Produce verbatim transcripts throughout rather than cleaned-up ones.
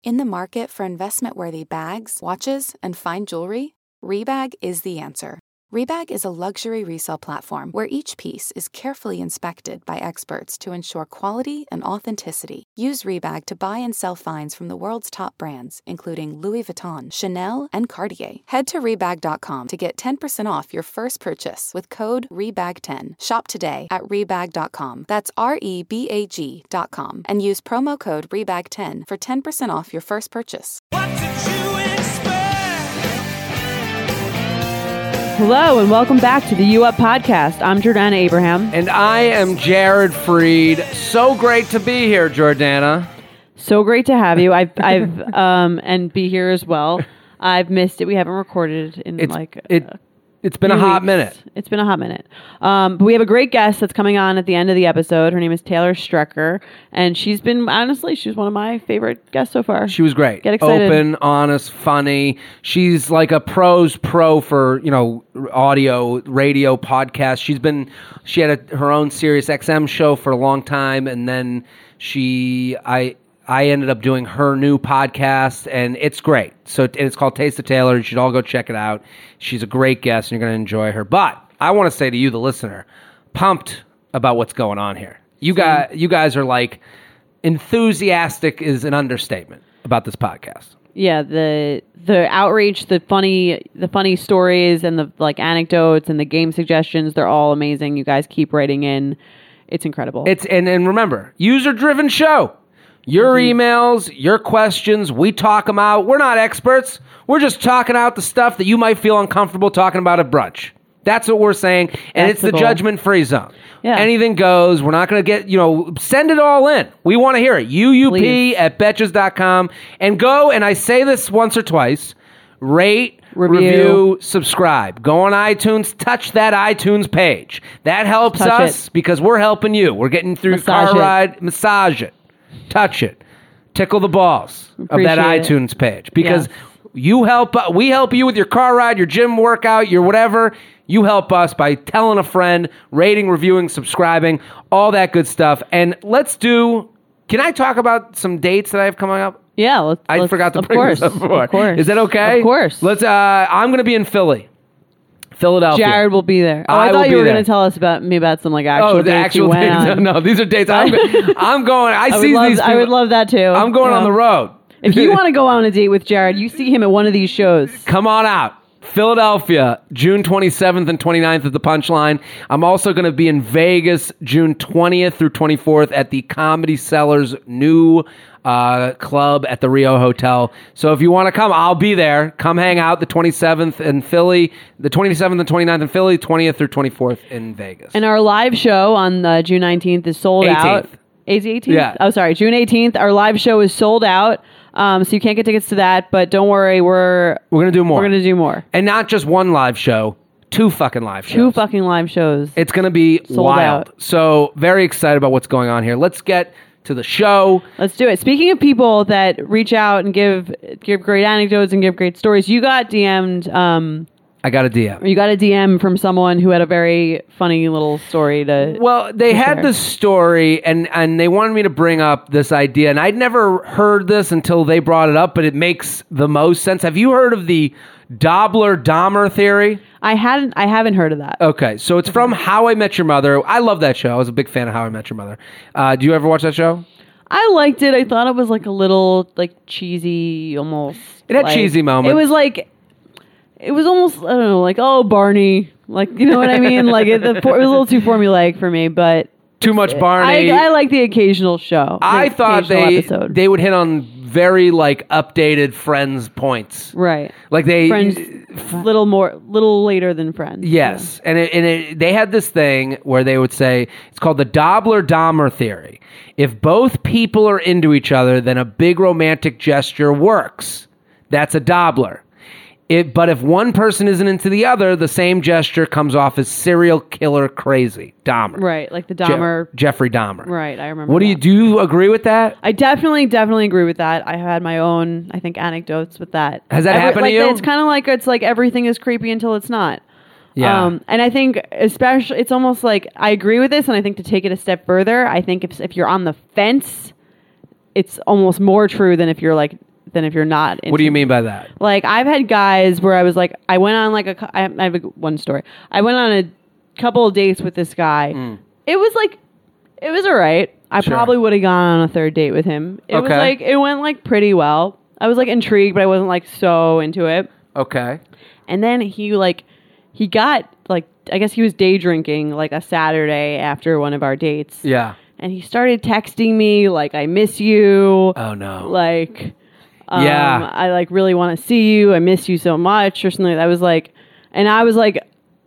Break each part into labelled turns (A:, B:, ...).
A: In the market for investment-worthy bags, watches, and fine jewelry, Rebag is the answer. Rebag is a luxury resale platform where each piece is carefully inspected by experts to ensure quality and authenticity. Use Rebag to buy and sell finds from the world's top brands, including Louis Vuitton, Chanel, and Cartier. Head to Rebag dot com to get ten percent off your first purchase with code Rebag ten. Shop today at Rebag dot com. That's R E B A G dot com. And use promo code Rebag ten for ten percent off your first purchase.
B: What did you expect?
C: Hello and welcome back to the U Up Podcast. I'm Jordana Abraham.
D: And I am Jared Freed. So great to be here, Jordana.
C: So great to have you. I've, I've, um, and be here as well. I've missed it. We haven't recorded in
D: it's,
C: like
D: it.
C: Uh,
D: It's been a hot
C: weeks.
D: minute.
C: It's been a hot minute. Um, but we have a great guest that's coming on at the end of the episode. Her name is Taylor Strecker, and she's been honestly, she's one of my favorite guests so far.
D: She was great.
C: Get excited.
D: Open, honest, funny. She's like a pros pro for, you know, audio, radio, podcast. She's been, she had a, her own Sirius X M show for a long time, and then she, I. I ended up doing her new podcast, and it's great. So and it's called Taste of Taylor. You should all go check it out. She's a great guest, and you're going to enjoy her. But I want to say to you, the listener, pumped about what's going on here. You guys, you guys are like, enthusiastic is an understatement about this podcast.
C: Yeah, the the outreach, the funny the funny stories, and the like anecdotes and the game suggestions, they're all amazing. You guys keep writing in. It's incredible.
D: It's and, and remember, user-driven show. Your mm-hmm. emails, your questions, we talk them out. We're not experts. We're just talking out the stuff that you might feel uncomfortable talking about at brunch. That's what we're saying, and
C: That's
D: it's
C: the
D: the
C: goal.
D: judgment-free zone.
C: Yeah.
D: Anything goes. We're not going to get, you know, send it all in. We want to hear it. U U P
C: Please.
D: at betches dot com. And go, and I say this once or twice, rate,
C: Review.
D: review, subscribe. Go on iTunes, touch that iTunes page. That helps
C: Touch
D: us
C: it.
D: because we're helping you. We're getting through
C: Massage
D: car
C: it.
D: ride, massage it. Touch it. Tickle the balls of that
C: Appreciate it.
D: iTunes page because
C: Yeah.
D: you help. We help you with your car ride, your gym workout, your whatever. You help us by telling a friend, rating, reviewing, subscribing, all that good stuff. And let's do. Can I talk about some dates that I have coming up?
C: yeah, let's,
D: I
C: let's-
D: forgot to
C: of
D: bring
C: course,
D: this up before.
C: Of course,
D: Is that okay?
C: Of course.
D: Let's. Uh, I'm going to be in Philly, Philadelphia.
C: Jared will be there. Oh,
D: I
C: I,
D: will
C: thought
D: be
C: you were
D: there.
C: going to tell us about me about some like actual
D: Oh, the
C: dates you
D: actual
C: went
D: dates.
C: on.
D: No, these are dates. I'm, go- I'm going. I,
C: I
D: see
C: would, love,
D: these.
C: I would
D: people-
C: love that too.
D: I'm going
C: Yeah.
D: on the road.
C: If you want to go on a date with Jared, you see him at one of these shows.
D: Come on out. Philadelphia, June twenty-seventh and twenty-ninth at the Punchline. I'm also going to be in Vegas, June twentieth through twenty-fourth at the Comedy Cellar's new uh, club at the Rio Hotel. So if you want to come, I'll be there. Come hang out the twenty-seventh in Philly, the twenty-seventh and twenty-ninth in Philly, twentieth through twenty-fourth in Vegas.
C: And our live show on uh, June nineteenth is sold out.
D: eighteenth.
C: eighteenth?
D: Yeah.
C: Oh, sorry, June eighteenth. Our live show is sold out. Um, so you can't get tickets to that, but don't worry, we're
D: We're going to do more.
C: we're going to do more.
D: And not just one live show, two fucking live shows.
C: Two fucking live shows.
D: It's going to be
C: Sold
D: wild.
C: out.
D: So very excited about what's going on here. Let's get to the show.
C: Let's do it. Speaking of people that reach out and give give great anecdotes and give great stories, you got D M'd. Um,
D: I got a D M.
C: you got a D M from someone who had a very funny little story to.
D: Well, they
C: to
D: had
C: share.
D: this story, and, and they wanted me to bring up this idea, and I'd never heard this until they brought it up, but it makes the most sense. Have you heard of the Dobler-Dahmer theory?
C: I hadn't. I haven't heard of that.
D: Okay, so it's from How I Met Your Mother. I love that show. I was a big fan of How I Met Your Mother. Uh, do you ever watch that show?
C: I liked it. I thought it was like a little like cheesy, almost.
D: It had
C: like-
D: cheesy moments.
C: It was like, it was almost I don't know, like oh Barney, like you know what I mean. Like it, the, it was a little too formulaic for me, but
D: Too much Barney.
C: I, I like the occasional show.
D: I
C: the
D: thought
C: occasional
D: they
C: episode.
D: they would hit on very like updated Friends points.
C: right.
D: Like they
C: Friends, little more, little later than Friends.
D: Yes, and it, and it, they had this thing where they would say it's called the Dobler-Dahmer theory. If both people are into each other, then a big romantic gesture works. That's a Dobler. It, but if one person isn't into the other, the same gesture comes off as serial killer crazy. Dahmer.
C: Right, like the
D: Je-
C: Dahmer.
D: Jeffrey Dahmer.
C: Right, I remember.
D: What do you
C: that.
D: do? You agree with that?
C: I definitely, definitely agree with that. I had my own, I think, anecdotes with that.
D: Has that
C: Every-
D: happened to
C: like,
D: you?
C: It's kind of like it's like everything is creepy until it's not.
D: Yeah.
C: Um, and I think, especially, it's almost like I agree with this, and I think to take it a step further, I think if if you're on the fence, it's almost more true than if you're like than if you're not into
D: What do you mean by that?
C: Like, I've had guys where I was like, I went on like a, cou- I have I have a, one story. I went on a couple of dates with this guy.
D: Mm.
C: It was like, it was all right. I
D: Sure.
C: probably would have gone on a third date with him. It was
D: Okay.
C: like, it went like pretty well. I was like intrigued, but I wasn't like so into it.
D: Okay.
C: And then he like, he got like, I guess he was day drinking like a Saturday after one of our dates.
D: Yeah.
C: And he started texting me like, I miss you.
D: Oh, no.
C: Like, um,
D: Yeah.
C: I like really want to see you. I miss you so much or something like that. I was like, and I was like,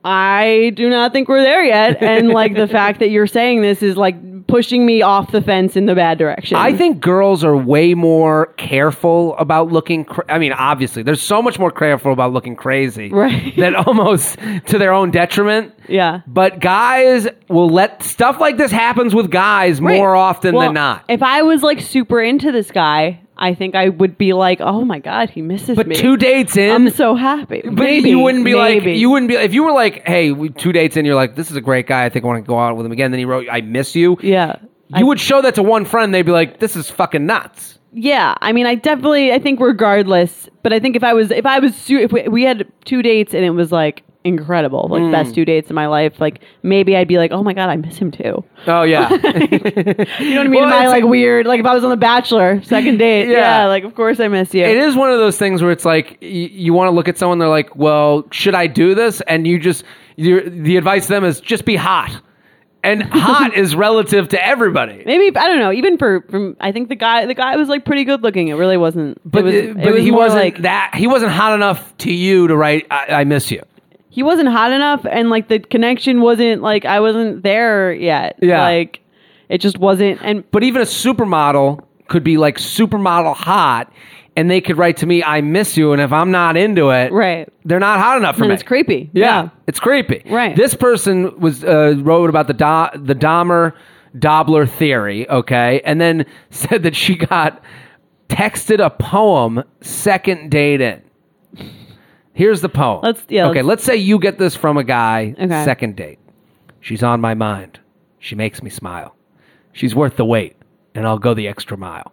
C: I do not think we're there yet. And like the fact that you're saying this is like pushing me off the fence in the bad direction.
D: I think girls are way more careful about looking. Cra- I mean, obviously, there's so much more careful about looking crazy,
C: Right.
D: that almost to their own detriment.
C: Yeah.
D: But guys will let stuff like this happens with guys
C: Right.
D: more often
C: Well,
D: than not.
C: If I was like super into this guy, I think I would be like, oh my God, he misses
D: But
C: me.
D: two dates in,
C: I'm so happy.
D: But
C: Maybe,
D: you wouldn't be
C: maybe.
D: like, you wouldn't be, if you were like, hey, we, two dates in, you're like, this is a great guy. I think I want to go out with him again. Then he wrote, I miss you.
C: Yeah.
D: You would show that to one friend. They'd be like, this is fucking nuts.
C: Yeah, I mean, I definitely, I think regardless, but I think if I was, if I was, su- if we, we had two dates and it was like incredible, like
D: Mm.
C: best two dates in my life, like maybe I'd be like, oh my God, I miss him too.
D: Oh, yeah.
C: You know what I mean?
D: Well,
C: Am I
D: it's-
C: like weird? Like if I was on The Bachelor, second date,
D: Yeah.
C: yeah. like of course I miss you.
D: It is one of those things where it's like y- you want to look at someone, they're like, well, should I do this? And you just, you're, the advice to them is just be hot. And hot is relative to everybody.
C: Maybe, I don't know, even for, from, I think the guy, the guy was like pretty good looking. It really wasn't,
D: But,
C: it was,
D: uh,
C: it
D: but
C: was
D: he
C: more
D: wasn't
C: like,
D: that, he wasn't hot enough to you to write, I, I miss you.
C: he wasn't hot enough and like the connection wasn't like, I wasn't there yet.
D: Yeah.
C: Like it just wasn't. And
D: But even a supermodel could be like supermodel hot, and they could write to me, I miss you. And if I'm not into it,
C: right.
D: they're not hot enough for
C: And
D: me.
C: it's creepy.
D: Yeah,
C: Yeah.
D: it's creepy.
C: Right.
D: This person was uh, wrote about the Do- the Dahmer Dobler theory, okay, and then said that she got texted a poem second date in. Here's the poem.
C: Let's- yeah,
D: Okay,
C: let's-
D: let's say you get this from a guy.
C: Okay.
D: Second date. She's on my mind. She makes me smile. She's worth the wait, and I'll go the extra mile.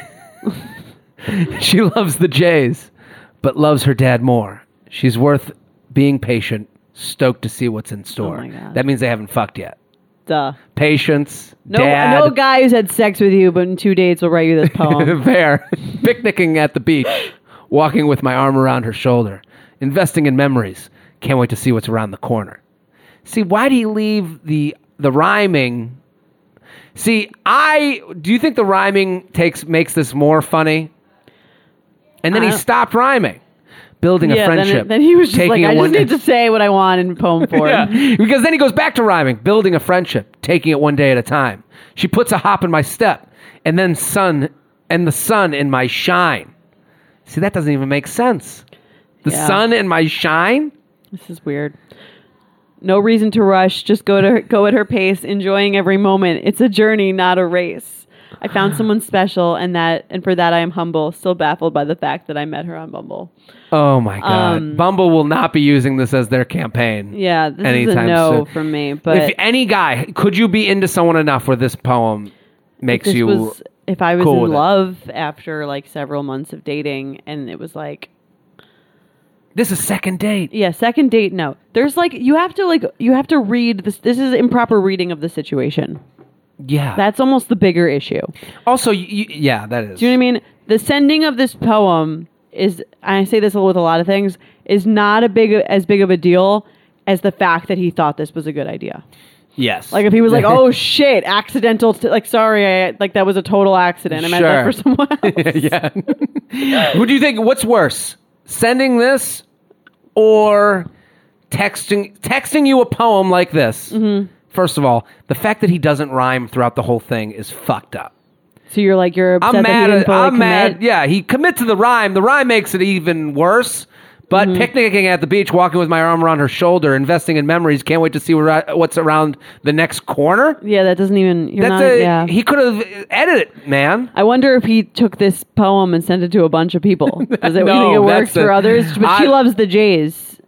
D: She loves the Jays, but loves her dad more. She's worth being patient, stoked to see what's in store.
C: Oh my God.
D: That means they haven't fucked yet.
C: Duh.
D: Patience,
C: No,
D: dad,
C: no guy who's had sex with you, but in two dates will write you this poem.
D: fair, picnicking at the beach, walking with my arm around her shoulder, investing in memories. Can't wait to see what's around the corner. See, why do you leave the the rhyming? See, I do you think the rhyming takes makes this more funny? And then
C: I
D: he
C: don't-
D: stopped rhyming, building a
C: yeah, then,
D: friendship.
C: it- then he was just
D: taking
C: like,
D: it
C: I just
D: one-
C: need to say what I want in poem form.
D: yeah, because then he goes back to rhyming, building a friendship, taking it one day at a time. She puts a hop in my step, and then sun, and the sun in my shine. See, that doesn't even make sense. The
C: Yeah.
D: sun in my shine?
C: This is weird. No reason to rush. Just go to her, go at her pace, enjoying every moment. It's a journey, not a race. I found someone special, and that, and for that I am humble. Still baffled by the fact that I met her on Bumble.
D: Oh my God.
C: Um,
D: Bumble will not be using this as their campaign.
C: Yeah, this is a
D: Anytime
C: no
D: soon.
C: from me. But
D: If any guy, could you be into someone enough where this poem makes
C: this
D: you
C: was, if I was
D: cool
C: in
D: with it?
C: love after like several months of dating, and it was like,
D: this is second date?
C: yeah, second date. No, there's like you have to like you have to read this. This is improper reading of the situation.
D: Yeah.
C: That's almost the bigger issue.
D: also, you, you- yeah, that is.
C: Do you know what I mean? The sending of this poem is, I say this with a lot of things, is not a big as big of a deal as the fact that he thought this was a good idea.
D: Yes.
C: Like if he was like, "Oh shit, accidental," t- like sorry, I, like that was a total accident. I meant that for
D: Sure.
C: someone else.
D: yeah. Who do you think? What's worse, sending this or texting texting you a poem like this?
C: Mm-hmm.
D: First of all, the fact that he doesn't rhyme throughout the whole thing is fucked up.
C: So you're like you're upset
D: I'm
C: that he
D: mad.
C: didn't
D: At,
C: fully
D: I'm
C: commit?
D: mad. Yeah, he commit to the rhyme. The rhyme makes it even worse. But
C: Mm-hmm.
D: picnicking at the beach, walking with my arm around her shoulder, investing in memories. Can't wait to see where, what's around the next corner.
C: Yeah, that doesn't even. You're
D: That's
C: not.
D: a,
C: yeah.
D: He could have edited it, man.
C: I wonder if he took this poem and sent it to a bunch of people. Does it,
D: No,
C: you think it works
D: that's
C: for
D: a-
C: others? But she
D: I-
C: loves the Jays.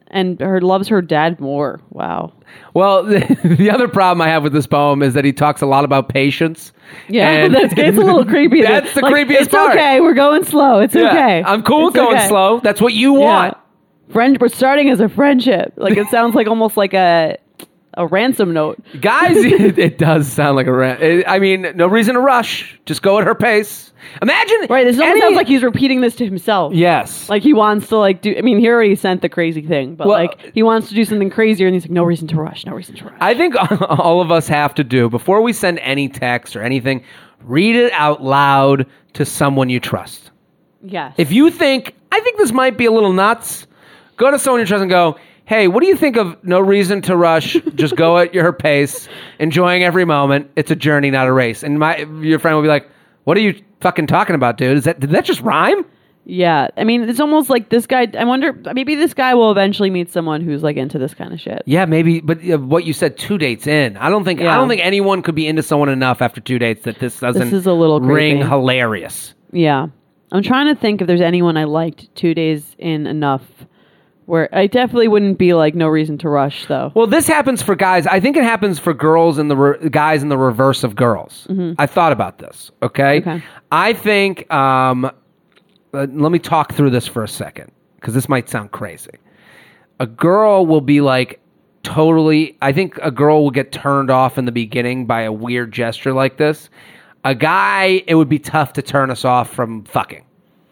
C: and her loves her dad more. Wow.
D: Well, the, the other problem I have with this poem is that he talks a lot about patience.
C: Yeah,
D: and
C: that's it's a little creepy.
D: That's the
C: like,
D: creepiest
C: it's
D: part.
C: It's okay. We're going slow. It's
D: Yeah,
C: okay.
D: I'm cool
C: It's
D: with going
C: okay.
D: slow. That's what you want.
C: Yeah. Friend, we're starting as a friendship. Like it sounds like almost like a a ransom note.
D: Guys, it, it does sound like a rant. It- I mean, no reason to rush. Just go at her pace. Imagine.
C: Right. This almost
D: any-
C: sounds like he's repeating this to himself.
D: Yes.
C: Like he wants to like do. I mean, he already sent the crazy thing, but
D: Well,
C: like he wants to do something crazier, and he's like, no reason to rush. No reason to rush.
D: I think all of us have to do, before we send any text or anything, read it out loud to someone you trust.
C: yes.
D: If you think, I think this might be a little nuts, go to someone you trust and go, hey, what do you think of no reason to rush? Just go at your pace, enjoying every moment. It's a journey, not a race. And my your friend will be like, what are you fucking talking about, dude? Is that did that just rhyme?
C: Yeah, I mean, it's almost like this guy. I wonder, maybe this guy will eventually meet someone who's like into this kind of shit.
D: Yeah, maybe. But uh, what you said, two dates in. I don't think.
C: Yeah.
D: I don't think anyone could be into someone enough after two dates that this doesn't.
C: This is a little
D: ring
C: creepy.
D: hilarious.
C: Yeah, I'm trying to think if there's anyone I liked two days in enough. Where I definitely wouldn't be like no reason to rush though.
D: Well, this happens for guys. I think it happens for girls and the re- guys in the reverse of girls. I thought about this. Okay.
C: Okay.
D: I think. Um, uh, let me talk through this for a second because this might sound crazy. A girl will be like totally. I think a girl will get turned off in the beginning by a weird gesture like this. A guy, it would be tough to turn us off from fucking.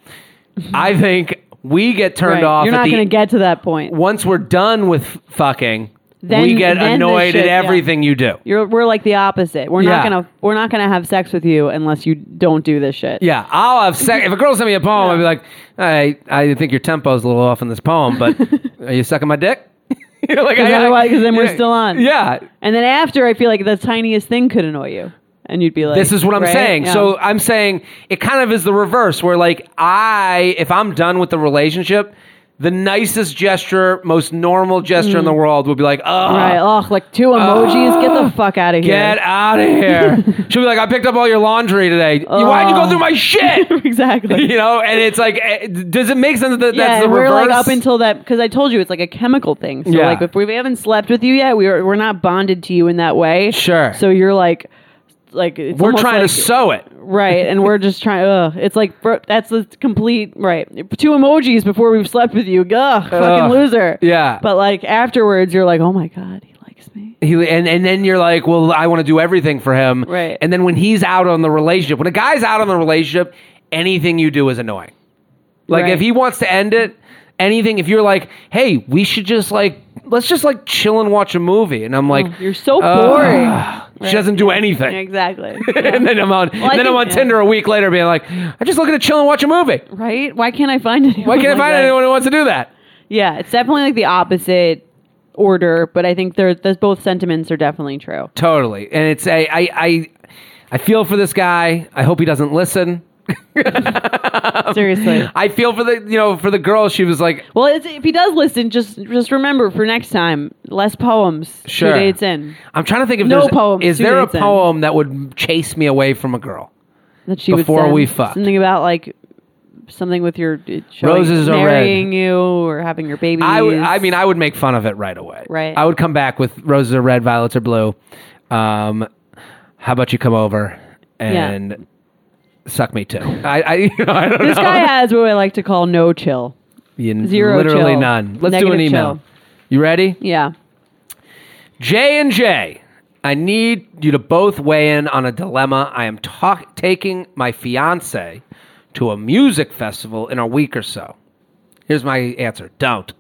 D: I think we get turned
C: Right.
D: off.
C: You're
D: at
C: not
D: the-
C: going to get to that point.
D: Once we're done with fucking,
C: Then-
D: we get
C: then the
D: annoyed
C: shit-
D: at
C: yeah.
D: everything you do.
C: You're we're like the opposite. We're
D: Yeah.
C: not gonna we're not gonna have sex with you unless you don't do this shit.
D: Yeah, I'll have sex. If a girl sent me a poem, I'd be like, I, I think your tempo's a little off in this poem, but are you sucking my dick? You're like,
C: Because
D: I- I-
C: otherwise, because then we're
D: yeah,
C: still on.
D: Yeah.
C: And then after, I feel like the tiniest thing could annoy you, and you'd be like,
D: This is what I'm
C: right?
D: saying.
C: Yeah.
D: So I'm saying it kind of is the reverse, where like I, if I'm done with the relationship, the nicest gesture, most normal gesture in the world would be like, oh,
C: right, oh, like two emojis. Get the fuck out of here.
D: get out of here. She'll be like, I picked up all your laundry today. Why'd you go through my shit?
C: exactly.
D: You know, and it's like, eh, does it make sense that
C: Yeah,
D: that's the
C: and we're
D: reverse?
C: like up until that because I told you it's like a chemical thing. So
D: Yeah.
C: like if we haven't slept with you yet, we're we're not bonded to you in that way.
D: Sure.
C: So you're like, like it's
D: We're
C: almost
D: trying
C: like-
D: to sew it.
C: right, and we're just trying. Ugh, it's like bro, that's the complete right. Two emojis before we've slept with you. Ugh, fucking
D: Ugh,
C: loser.
D: yeah.
C: But like afterwards, you're like, oh my god, he likes me.
D: He, and, and then you're like, well, I want to do everything for him.
C: Right.
D: And then when he's out on the relationship, when a guy's out on the relationship, anything you do is annoying. Like
C: Right.
D: if he wants to end it, anything, if you're like, hey, we should just like, let's just like chill and watch a movie. And I'm like,
C: Oh, you're so
D: "Ugh."
C: boring.
D: She
C: Right.
D: doesn't do anything.
C: Exactly.
D: and then I'm on,
C: I
D: and then I'm
C: think-
D: on
C: yeah.
D: Tinder a week later being like, I'm just looking to chill and watch a movie.
C: Right? Why can't I find anyone?
D: Why can't I
C: like
D: find
C: that?
D: anyone who wants to do that?
C: Yeah, it's definitely like the opposite order, but I think there, there's both sentiments are definitely true.
D: Totally. And it's a, I, I, I feel for this guy. I hope he doesn't listen.
C: Seriously.
D: I feel for the, you know, for the girl. She was like,
C: Well, it's, if he does listen, just just remember for next time, less poems.
D: Sure.
C: Two dates in.
D: I'm trying to think if
C: No
D: there's,
C: poems,
D: is
C: two
D: there a
C: dates in.
D: poem that would chase me away from a girl?
C: That she
D: Before
C: would send
D: we fucked.
C: something about like something with your uh, showing,
D: Roses are red.
C: marrying you or having your babies.
D: I would, I mean, I would make fun of it right away.
C: Right.
D: I would come back with roses are red, violets are blue. Um, how about you come over and suck me too? I, I, you know, I don't
C: this
D: know.
C: guy has what I like to call no chill.
D: You-
C: Zero
D: literally
C: chill.
D: none. Let's do an
C: Negative
D: email.
C: chill.
D: You ready?
C: Yeah.
D: J and J, I need you to both weigh in on a dilemma. I am talk- taking my fiance to a music festival in a week or so. Here's my answer. Don't.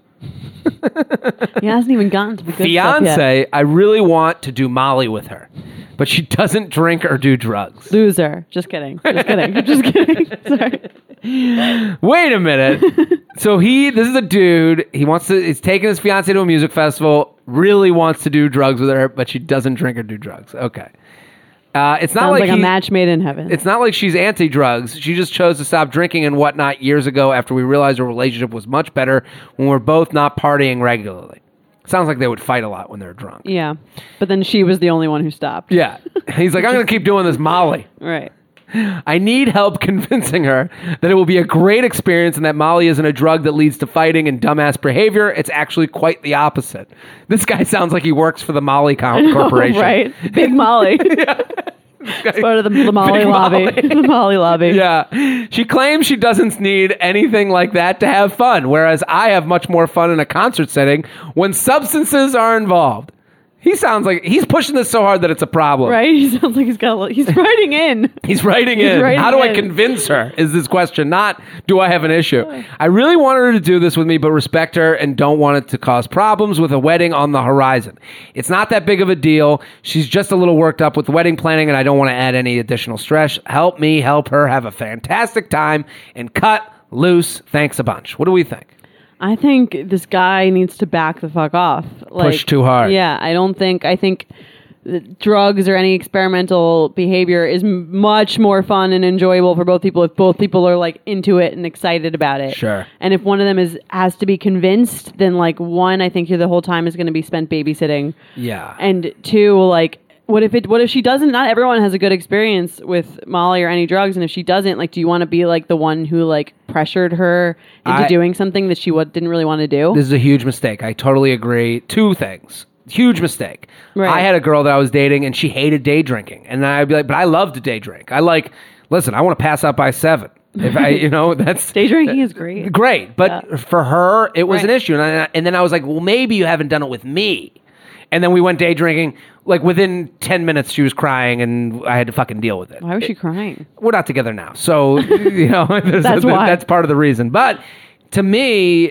C: He hasn't even gotten to the good stuff yet.
D: Fiance, I really want to do Molly with her, but she doesn't drink or do drugs.
C: Loser. Just kidding. Just kidding. Just kidding. Sorry.
D: Wait a minute. So he, this is a dude. He wants to. He's taking his fiance to a music festival. Really wants to do drugs with her, but she doesn't drink or do drugs. Okay. Uh, it's not
C: Sounds
D: like,
C: like, a
D: he-
C: match made in heaven.
D: It's not like she's anti-drugs. She just chose to stop drinking and whatnot years ago after we realized our relationship was much better when we're both not partying regularly. Sounds like they would fight a lot when they're drunk.
C: Yeah. But then she was the only one who stopped.
D: Yeah. He's like, I'm going to keep doing this Molly.
C: Right.
D: I need help convincing her that it will be a great experience and that Molly isn't a drug that leads to fighting and dumbass behavior. It's actually quite the opposite. This guy sounds like he works for the Molly Co- Corporation.
C: Right. Big Molly. It's part of the, the Molly
D: Big
C: lobby.
D: Molly.
C: The Molly lobby.
D: Yeah. She claims she doesn't need anything like that to have fun, whereas I have much more fun in a concert setting when substances are involved. He sounds like he's pushing this so hard that it's a problem.
C: Right? He sounds like he's got a little, he's writing in.
D: He's writing
C: He's
D: in.
C: writing
D: How do I
C: in.
D: convince her? Is this question not, do I have an issue? I really wanted her to do this with me, but respect her and don't want it to cause problems with a wedding on the horizon. It's not that big of a deal. She's just a little worked up with wedding planning, and I don't want to add any additional stress. Help me help her have a fantastic time and cut loose. Thanks a bunch. What do we think?
C: I think this guy needs to back the fuck off. Like,
D: Push too hard.
C: Yeah, I don't think, I think that drugs or any experimental behavior is m- much more fun and enjoyable for both people if both people are like into it and excited about it.
D: Sure.
C: And if one of them is has to be convinced, then like one, I think the whole time is going to be spent babysitting.
D: Yeah.
C: And two, like, what if it? What if she doesn't? Not everyone has a good experience with Molly or any drugs, and if she doesn't, like, do you want to be like the one who like pressured her into
D: I-
C: doing something that she what didn't really want to do?
D: This is a huge mistake. I totally agree. Two things. Huge mistake.
C: Right.
D: I had a girl that I was dating, and she hated day drinking. And I'd be like, but I love to day drink. I like, listen, I want to pass out by seven. If I, you know, that's...
C: Day drinking is great.
D: Great. But
C: Yeah.
D: for her, it was
C: Right.
D: an issue. And, I, and then I was like, well, maybe you haven't done it with me. And then we went day drinking. Like, within ten minutes, she was crying, and I had to fucking deal with it.
C: Why was she crying?
D: We're not together now. So, you know, there's-
C: That's why.
D: that's part of the reason. But to me,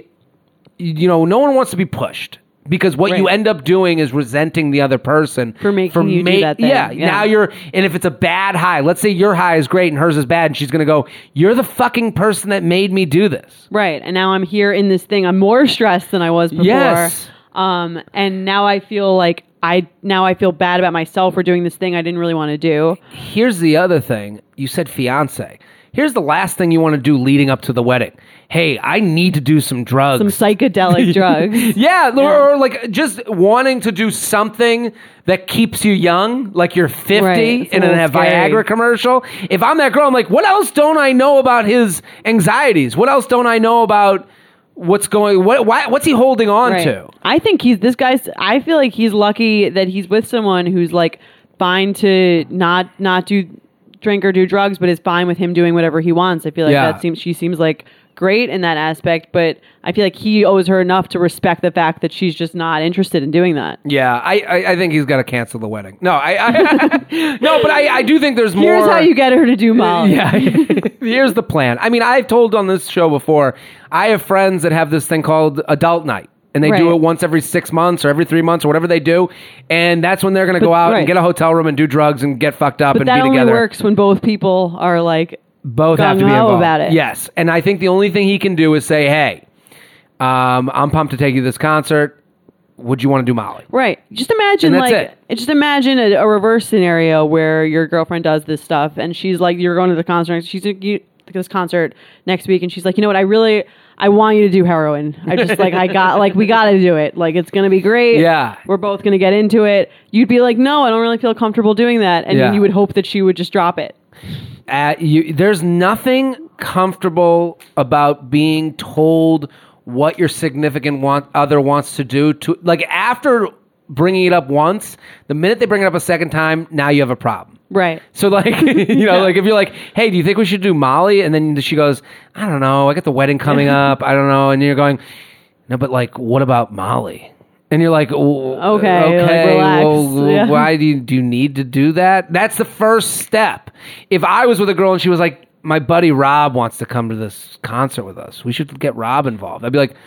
D: you know, no one wants to be pushed because what you
C: Right.
D: end up doing is resenting the other person
C: For making you do that thing.
D: Yeah,
C: Yeah.
D: now you're, and if it's a bad high, let's say your high is great and hers is bad, and she's going to go, you're the fucking person that made me do this.
C: Right. And now I'm here in this thing. I'm more stressed than I was before.
D: Yes.
C: Um, and now I feel like I now I feel bad about myself for doing this thing I didn't really want to do.
D: Here's the other thing. You said fiance. Here's the last thing you want to do leading up to the wedding. Hey, I need to do some drugs.
C: Some psychedelic drugs.
D: Yeah, or, or like just wanting to do something that keeps you young, like you're fifty
C: Right, it's a
D: in a
C: little scary.
D: Viagra commercial. If I'm that girl, I'm like, what else don't I know about his anxieties? What else don't I know about what's going? What? Why, what's he holding on
C: Right.
D: to?
C: I think he's this guy's. I feel like he's lucky that he's with someone who's like fine to not not do drink or do drugs, but is fine with him doing whatever he wants. I feel like
D: Yeah.
C: that seems she seems like great in that aspect, but I feel like he owes her enough to respect the fact that she's just not interested in doing that.
D: Yeah, I, I, I think he's got to cancel the wedding. No, I, I no, but I, I do think there's more.
C: Here's how you get her to do Molly.
D: Yeah, here's the plan. I mean, I've told on this show before, I have friends that have this thing called adult night. And they do
C: Right.
D: it once every six months or every three months or whatever they do. And that's when they're going to go out
C: right.
D: and get a hotel room and do drugs and get fucked up
C: But
D: and
C: that
D: be
C: only
D: together.
C: works when both people are like
D: Both have to be
C: gung-ho
D: involved.
C: about it.
D: Yes. And I think the only thing he can do is say, hey, um, I'm pumped to take you to this concert. Would you want to do Molly?
C: right. Just imagine
D: And that's
C: like
D: it.
C: just imagine a, a reverse scenario where your girlfriend does this stuff and she's like, you're going to the concert. She's at you- this concert next week, and she's like, you know what? I really, I want you to do heroin. I just like, I got like, we got to do it. Like, it's gonna be great.
D: Yeah.
C: We're both gonna get into it. You'd be like, no, I don't really feel comfortable doing that, and
D: Yeah.
C: you would hope that she would just drop it.
D: Uh, you, there's nothing comfortable about being told what your significant want, other wants to do. To like after bringing it up once, the minute they bring it up a second time, now you have a problem.
C: Right.
D: So like, you know, like if you're like, hey, do you think we should do Molly? And then she goes, I don't know. I got the wedding coming up. I don't know. And you're going, no, but like, what about Molly? And you're like, oh,
C: Okay, like,
D: okay,
C: relax.
D: well,
C: Yeah.
D: why do you, do you need to do that? That's the first step. If I was with a girl and she was like, my buddy Rob wants to come to this concert with us, we should get Rob involved. I'd be like,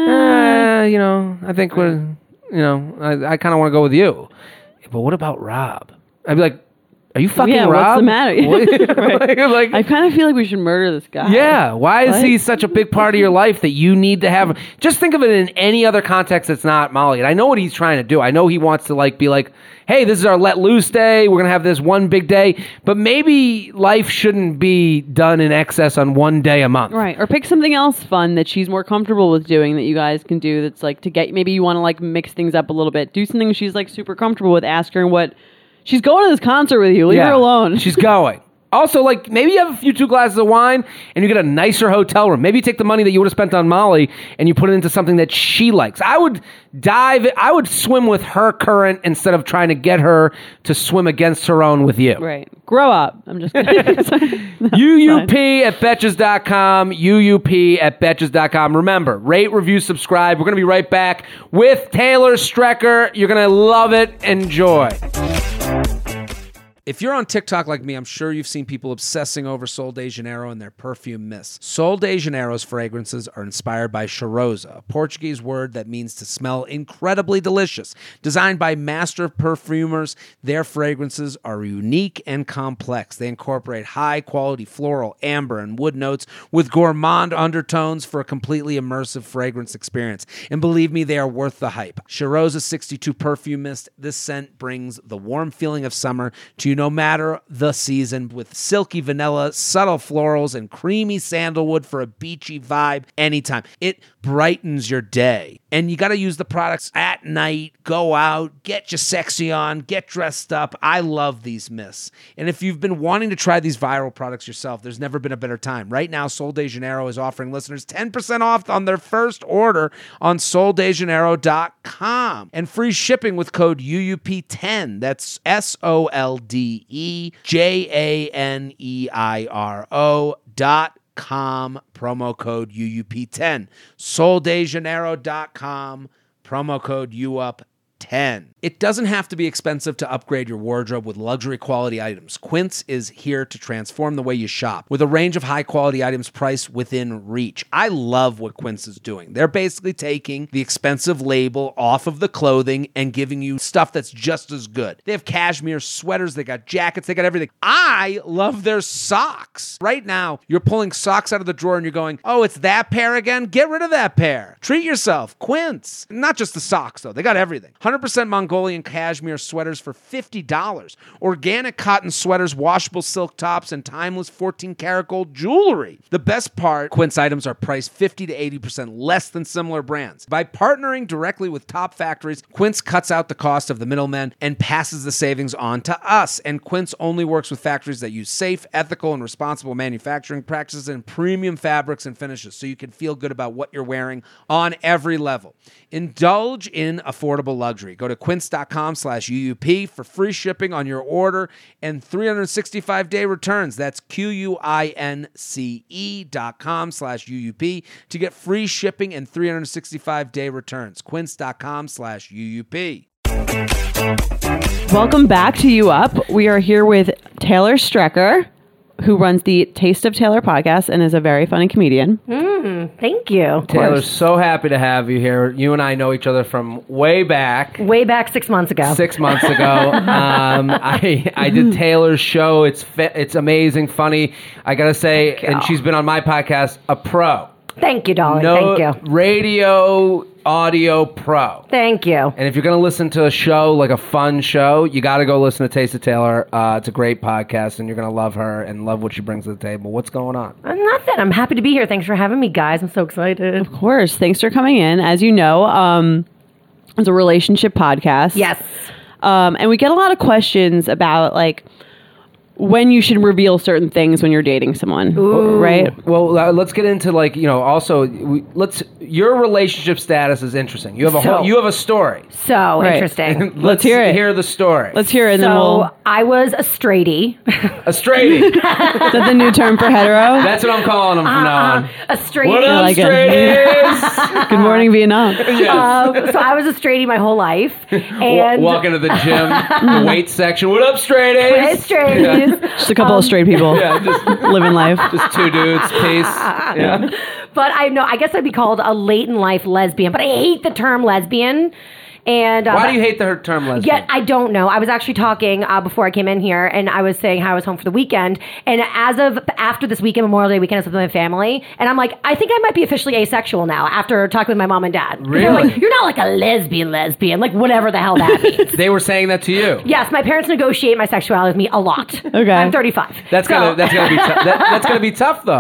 D: eh, you know, I think we're, you know, I, I kind of want to go with you. But what about Rob? I'd be like, are you fucking
C: Yeah,
D: Rob?
C: what's the matter?
D: What-
C: Right.
D: like, like-
C: I kind of feel like we should murder this guy.
D: yeah, why is
C: What?
D: he such a big part of your life that you need to have? Just think of it in any other context that's not Molly. And I know what he's trying to do. I know he wants to like be like, hey, this is our let loose day. We're going to have this one big day. But maybe life shouldn't be done in excess on one day a month.
C: Right. Or pick something else fun that she's more comfortable with doing that you guys can do that's like to get, maybe you want to like mix things up a little bit. Do something she's like super comfortable with. Ask her what, she's going to this concert with you. Leave
D: Yeah,
C: her alone.
D: She's going. Also, like, maybe you have a few two glasses of wine and you get a nicer hotel room. Maybe you take the money that you would have spent on Molly and you put it into something that she likes. I would dive, I would swim with her current instead of trying to get her to swim against her own with you.
C: Right. Grow up. I'm just kidding.
D: U U P at Betches dot com. U U P at Betches dot com. Remember, rate, review, subscribe. We're going to be right back with Taylor Strecker. You're going to love it. Enjoy.
E: If you're on TikTok like me, I'm sure you've seen people obsessing over Sol de Janeiro and their perfume mist. Sol de Janeiro's fragrances are inspired by cheirosa, a Portuguese word that means to smell incredibly delicious. Designed by master perfumers, their fragrances are unique and complex. They incorporate high-quality floral, amber, and wood notes with gourmand undertones for a completely immersive fragrance experience. And believe me, they are worth the hype. Cheirosa sixty-two Perfume Mist, this scent brings the warm feeling of summer to you no matter the season, with silky vanilla, subtle florals, and creamy sandalwood for a beachy vibe anytime. It brightens your day. And you got to use the products at night, go out, get your sexy on, get dressed up. I love these mists. And if you've been wanting to try these viral products yourself, there's never been a better time. Right now, Sol de Janeiro is offering listeners ten percent off on their first order on sol de janeiro dot com and free shipping with code U U P ten. That's S O L D E J A N E I R O dot com, promo code U U P ten. sol de janeiro dot com, promo code U U P ten. It doesn't have to be expensive to upgrade your wardrobe with luxury quality items. Quince is here to transform the way you shop with a range of high quality items priced within reach. I love what Quince is doing. They're basically taking the expensive label off of the clothing and giving you stuff that's just as good. They have cashmere sweaters, they got jackets, they got everything. I love their socks. Right now, you're pulling socks out of the drawer and you're going, oh, it's that pair again? Get rid of that pair. Treat yourself. Quince. Not just the socks, though. They got everything. one hundred percent Mongolian cashmere sweaters for fifty dollars. Organic cotton sweaters, washable silk tops, and timeless fourteen karat gold jewelry. The best part, Quince items are priced fifty to eighty percent less than similar brands. By partnering directly with top factories, Quince cuts out the cost of the middlemen and passes the savings on to us. And Quince only works with factories that use safe, ethical, and responsible manufacturing practices and premium fabrics and finishes, so you can feel good about what you're wearing on every level. Indulge in affordable luxury. Go to quince.com slash UUP for free shipping on your order and three hundred sixty-five day returns. That's Q-U-I-N-C-E dot com slash UUP to get free shipping and three hundred sixty-five day returns. Quince.com slash UUP.
C: Welcome back to You Up. We are here with Taylor Strecker, who runs the Taste of Taylor podcast and is a very funny comedian.
F: Mm, thank you.
D: Taylor, so happy to have you here. You and I know each other from way back.
F: Way back six months ago.
D: Six months ago. um, I I did Taylor's show. It's fi- it's amazing, funny. I gotta say, and she's been on my podcast, a pro.
F: Thank you, darling.
D: No,
F: Thank you.
D: Radio, audio pro.
F: Thank you.
D: And if you're going to listen to a show, like a fun show, you got to go listen to Taste of Taylor. Uh, it's a great podcast, and you're going to love her and love what she brings to the table. What's going on?
F: Uh, nothing. I'm happy to be here. Thanks for having me, guys. I'm so excited.
C: Of course. Thanks for coming in. As you know, um, it's a relationship podcast.
F: Yes.
C: Um, and we get a lot of questions about, like, when you should reveal certain things when you're dating someone,
F: Ooh.
C: right?
D: Well, uh, let's get into, like, you know, also, we, let's. Your relationship status is interesting. You have a
F: So-
D: whole, you have a story.
F: So
C: Right.
F: interesting.
C: Let's hear it.
D: Hear the story.
C: Let's hear it, and then
F: So
C: we'll...
F: I was a straightie.
D: a straightie.
C: Is that the new term for hetero?
D: That's what I'm calling them from now on.
F: a straightie.
D: What up,
C: like it.
D: straighties?
C: Good morning, Vietnam.
F: Um, so I was a straightie my whole life. And
D: Walk into the gym, the weight section. What up, straighties?
F: Hey, straighties.
C: Just a couple of straight people
D: Yeah, just
C: living life.
D: just two dudes. Peace. Yeah.
F: But I know, I guess I'd be called a late in life lesbian, but I hate the term lesbian. And uh,
D: Why do you hate the term lesbian?
F: Yet I don't know. I was actually talking uh, before I came in here, and I was saying how I was home for the weekend. And as of after this weekend, Memorial Day weekend, I was with my family, and I'm like, I think I might be officially asexual now after talking with my mom and dad. They're
D: Really?
F: like, you're not like a lesbian, lesbian, like whatever the hell that means.
D: They were saying that to you.
F: Yes, my parents negotiate my sexuality with me a lot.
C: Okay.
F: I'm thirty-five.
D: That's
F: So-
D: gonna that's gonna be tough. That, that's gonna be tough though.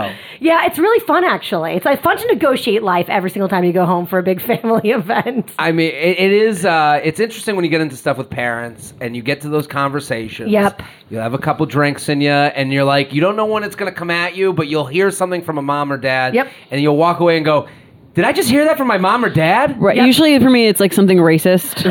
F: Yeah, it's really fun, actually. It's like fun to negotiate life every single time you go home for a big family event.
D: I mean, it, it is. Uh, it's interesting when you get into stuff with parents and you get to those conversations.
F: Yep.
D: You have a couple drinks in you, and you're like, you don't know when it's going to come at you, but you'll hear something from a mom or dad.
F: Yep.
D: And you'll walk away and go, did I just hear that from my mom or dad?
C: Right.
F: Yep.
C: Usually for me, it's like something racist.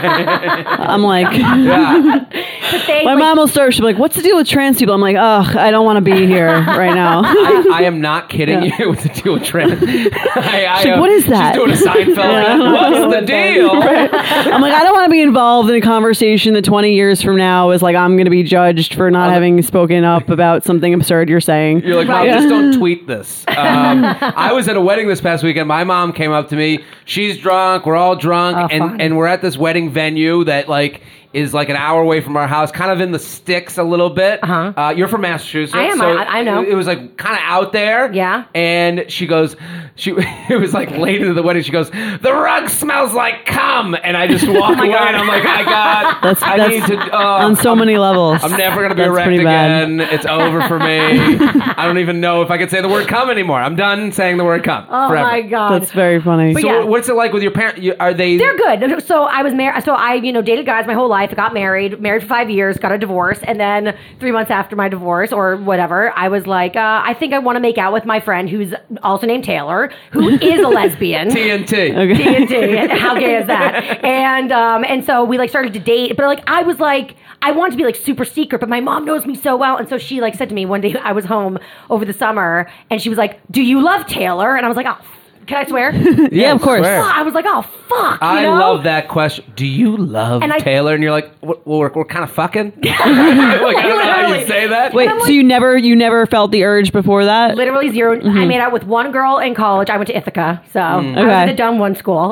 C: I'm like,
D: Yeah.
F: But they,
C: my
F: like,
C: mom will start. She'll be like, "What's the deal with trans people?" I'm like, "Ugh, I don't want to be here right now."
D: I, I am not kidding
C: Yeah.
D: you with the deal with trans. I, I,
C: She's like,
D: uh,
C: "What is that?"
D: She's doing a Seinfeld.
C: Yeah.
D: What's the deal?
C: I'm like, I don't want to be involved in a conversation that twenty years from now is like I'm going to be judged for not having spoken up about something absurd you're saying.
D: You're like, Mom, just don't tweet this. Um, I was at a wedding this past weekend. My mom came up to me. She's drunk. We're all drunk,
F: Oh,
D: and
F: fun.
D: and we're at this wedding venue that like is like an hour away from our house, kind of in the sticks a little bit.
F: Uh-huh.
D: Uh, you're from Massachusetts.
F: I am.
D: So
F: I- I know.
D: It, it was like kind of out there.
F: Yeah.
D: And she goes, she it was like late into the wedding. She goes, the rug smells like cum, and I just walk away, and I'm like, I got,
C: That's-
D: I
C: that's
D: need to. Uh,
C: on so
D: I'm-
C: many levels.
D: I'm never gonna be
C: That's
D: erect
C: pretty bad.
D: again. It's over for me. I don't even know if I could say the word cum anymore. I'm done saying the word cum.
F: oh
D: forever.
F: my God.
C: That's very funny.
F: But
D: So
F: yeah.
D: what's it like with your parents? You, are they?
F: They're good. So I was married. So I, you know, dated guys my whole life. I got married, married for five years, got a divorce, and then three months after my divorce or whatever, I was like, uh, I think I want to make out with my friend who's also named Taylor, who is a lesbian.
D: T N T.
C: Okay.
F: T N T. How gay is that? And um, and so we like started to date, but like I was like, I wanted to be like super secret, but my mom knows me so well, and so she like said to me one day I was home over the summer, and she was like, "Do you love Taylor?" And I was like, "Oh." Can I swear?
C: Yeah, of course.
D: swear.
F: I was like, oh, fuck. You
D: I
F: know?
D: love that question. Do you love
F: And I-
D: Taylor? And you're like, well, we're, we're kind of fucking. like, I don't know how you
F: Literally.
D: say that.
C: Wait, so you never you never felt the urge before that?
F: Literally zero. I made out with one girl in college. I went to Ithaca, so I was
C: Okay.
F: at the dumb one school.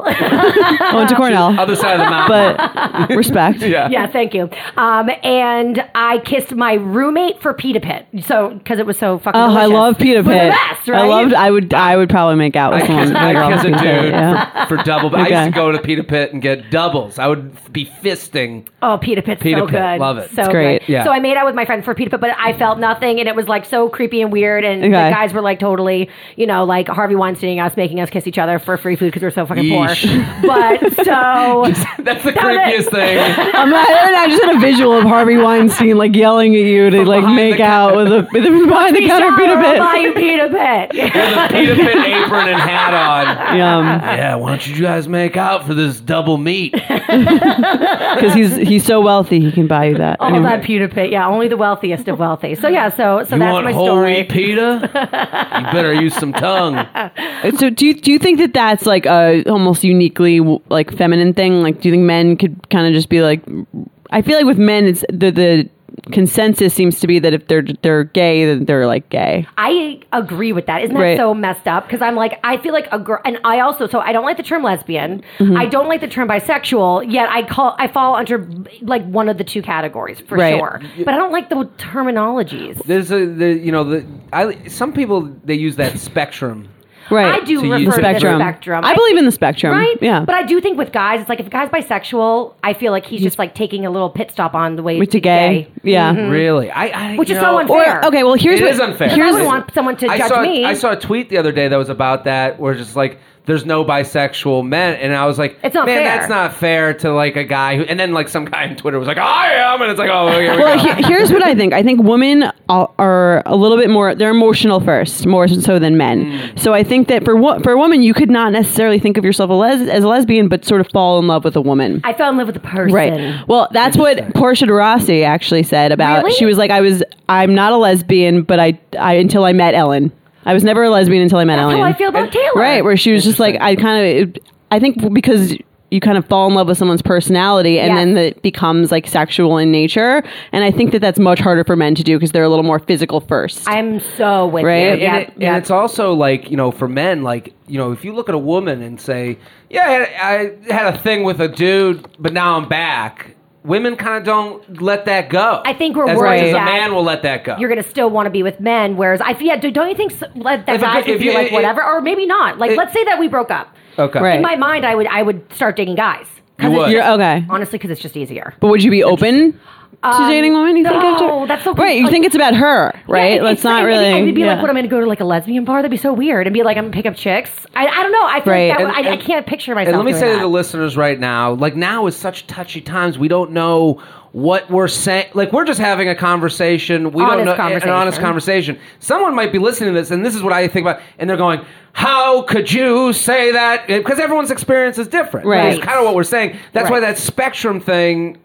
C: I went to Cornell,
D: Other side of the mountain.
C: but respect.
D: yeah.
F: yeah, thank you. Um, and I kissed my roommate for Pita Pit, so because it was so fucking.
C: Oh, I
F: delicious.
C: love Pita
F: It was the
C: Pit.
F: best, right?
C: I loved. I would. I would probably make out with
D: I
C: someone.
D: kiss,
C: with a
D: I
C: girl
D: kiss a
C: with Pita Pit,
D: dude
C: yeah.
D: for, for double. I used
C: Okay.
D: to go to Pita Pit and get doubles. I would be fisting.
F: Oh, Pita Pit's
D: Pita
F: so
D: Pit,
F: good.
D: love it.
F: So
C: It's great.
F: good.
D: Yeah.
F: So I made out with my friend for Pita Pit, but I felt nothing, and it was like so creepy and weird. And the
C: Okay.
F: guys were like totally, you know, like Harvey Weinsteining us, making us kiss each other for free food because we were so fucking
D: Yeesh.
F: poor. But so
D: That's the
F: That was
D: creepiest
F: it.
D: thing.
C: I'm not, I just had a visual of Harvey Weinstein like yelling at you to like
D: behind
C: make
D: the
C: out with a with a behind the counter
F: shower,
C: Pita
F: I'll buy
C: Pit.
F: you Pita Pit.
D: With a Pita Pit apron and hat on.
C: Yum,
D: Yeah, why don't you guys make out for this double meat?
C: because he's he's so wealthy he can buy you that.
F: All
C: Anyway.
F: that Pita Pit, yeah, only the wealthiest of wealthy. So yeah, so so
D: You
F: that's
D: want
F: my
D: whole
F: story.
D: wheat pita? You better use some tongue.
C: So do you do you think that that's like a almost uniquely like feminine thing? Like, do you think men could kind of just be like? I feel like with men, it's the the consensus seems to be that if they're they're gay, then they're like gay.
F: I agree with that. Isn't that
C: Right.
F: so messed up? Because I'm like, I feel like a girl, and I also, so I don't like the term lesbian.
C: Mm-hmm.
F: I don't like the term bisexual. Yet I call, I fall under like one of the two categories for
C: Right.
F: sure. But I don't like the terminologies.
D: There's a, the, you know, the I some people they use that spectrum.
C: Right.
F: I do
D: To
F: refer
D: use
F: to
D: the
F: the spectrum.
C: I believe in the spectrum.
F: Right?
C: Yeah.
F: But I do think with guys, it's like if a guy's bisexual, I feel like he's just like taking a little pit stop on the way
C: With
F: to
C: the gay. Yeah.
D: Really, I, I
F: Which
D: you
F: is
D: know,
F: so unfair.
C: Or okay, well here's
D: It
C: what
D: is unfair.
F: I
C: Here's
F: would want someone to
D: I
F: judge
D: saw
F: me.
D: I saw a tweet the other day that was about that, where it's just like there's no bisexual men, and I was like,
F: It's not
D: man,
F: fair.
D: that's not fair to like a guy who, and then like some guy on Twitter was like, I am, and it's like, oh, here we
C: well,
D: go.
C: he- here's what I think. I think women are, are a little bit more. They're emotional first, more so than men.
D: Mm.
C: So I think that for wo- for a woman, you could not necessarily think of yourself a les- as a lesbian, but sort of fall in love with a woman.
F: I fell in love with the person.
C: Right. Well, that's what Portia de Rossi actually said about.
F: Really?
C: She was like, "I was, I'm not a lesbian, but I, I until I met Ellen. I was never a lesbian until I met
F: That's
C: Ellen."
F: how I feel about Taylor.
C: Right, where she was just like, I kind of, I think because you kind of fall in love with someone's personality, and
F: Yes.
C: then it becomes like sexual in nature. And I think that that's much harder for men to do because they're a little more physical first.
F: I'm so with
C: Right?
F: you.
D: And,
F: Yeah,
D: it,
F: yeah.
D: and it's also like, you know, for men, like, you know, if you look at a woman and say, yeah, I had, I had a thing with a dude, but now I'm back. Women kind of don't let that go.
F: I think we're
D: as
F: worried
D: much as a
F: that
D: man will let that go.
F: You're going to still want to be with men, whereas I feel, yeah, do- don't you think so, like, that
D: If a-
F: guys would
D: if
F: be
D: you-
F: like
D: it-
F: whatever, or maybe not? Like,
D: it-
F: let's say that we broke up.
D: okay.
C: Right.
F: In my mind, I would I would start dating guys. 'Cause
D: You
F: it's
D: would.
F: just-
C: You're okay.
F: Honestly, because it's just easier.
C: But would you be open? to dating women? You think
F: no,
C: after?
F: that's so
C: right. You
F: like,
C: think it's about her, right?
F: Yeah,
C: Let's
F: it's-
C: not
F: I-
C: really.
F: It'd be
C: yeah.
F: like, what, I'm going to go to like a lesbian bar? That'd be so weird. And be like, I'm going to pick up chicks. I, I don't know. I feel
C: Right.
F: like that.
D: And-
F: would- I, I
D: and-
F: can't picture myself.
D: And let me
F: doing
D: say
F: that.
D: to the listeners right now, like now is such touchy times. We don't know what we're saying. Like we're just having a conversation. We
F: Honest
D: don't know
F: conversation.
D: an honest conversation. Someone might be listening to this, and this is what I think about, and they're going, "How could you say that?" Because everyone's experience is different.
C: Right.
D: It's kind of what we're saying. That's why
F: Right.
D: that spectrum thing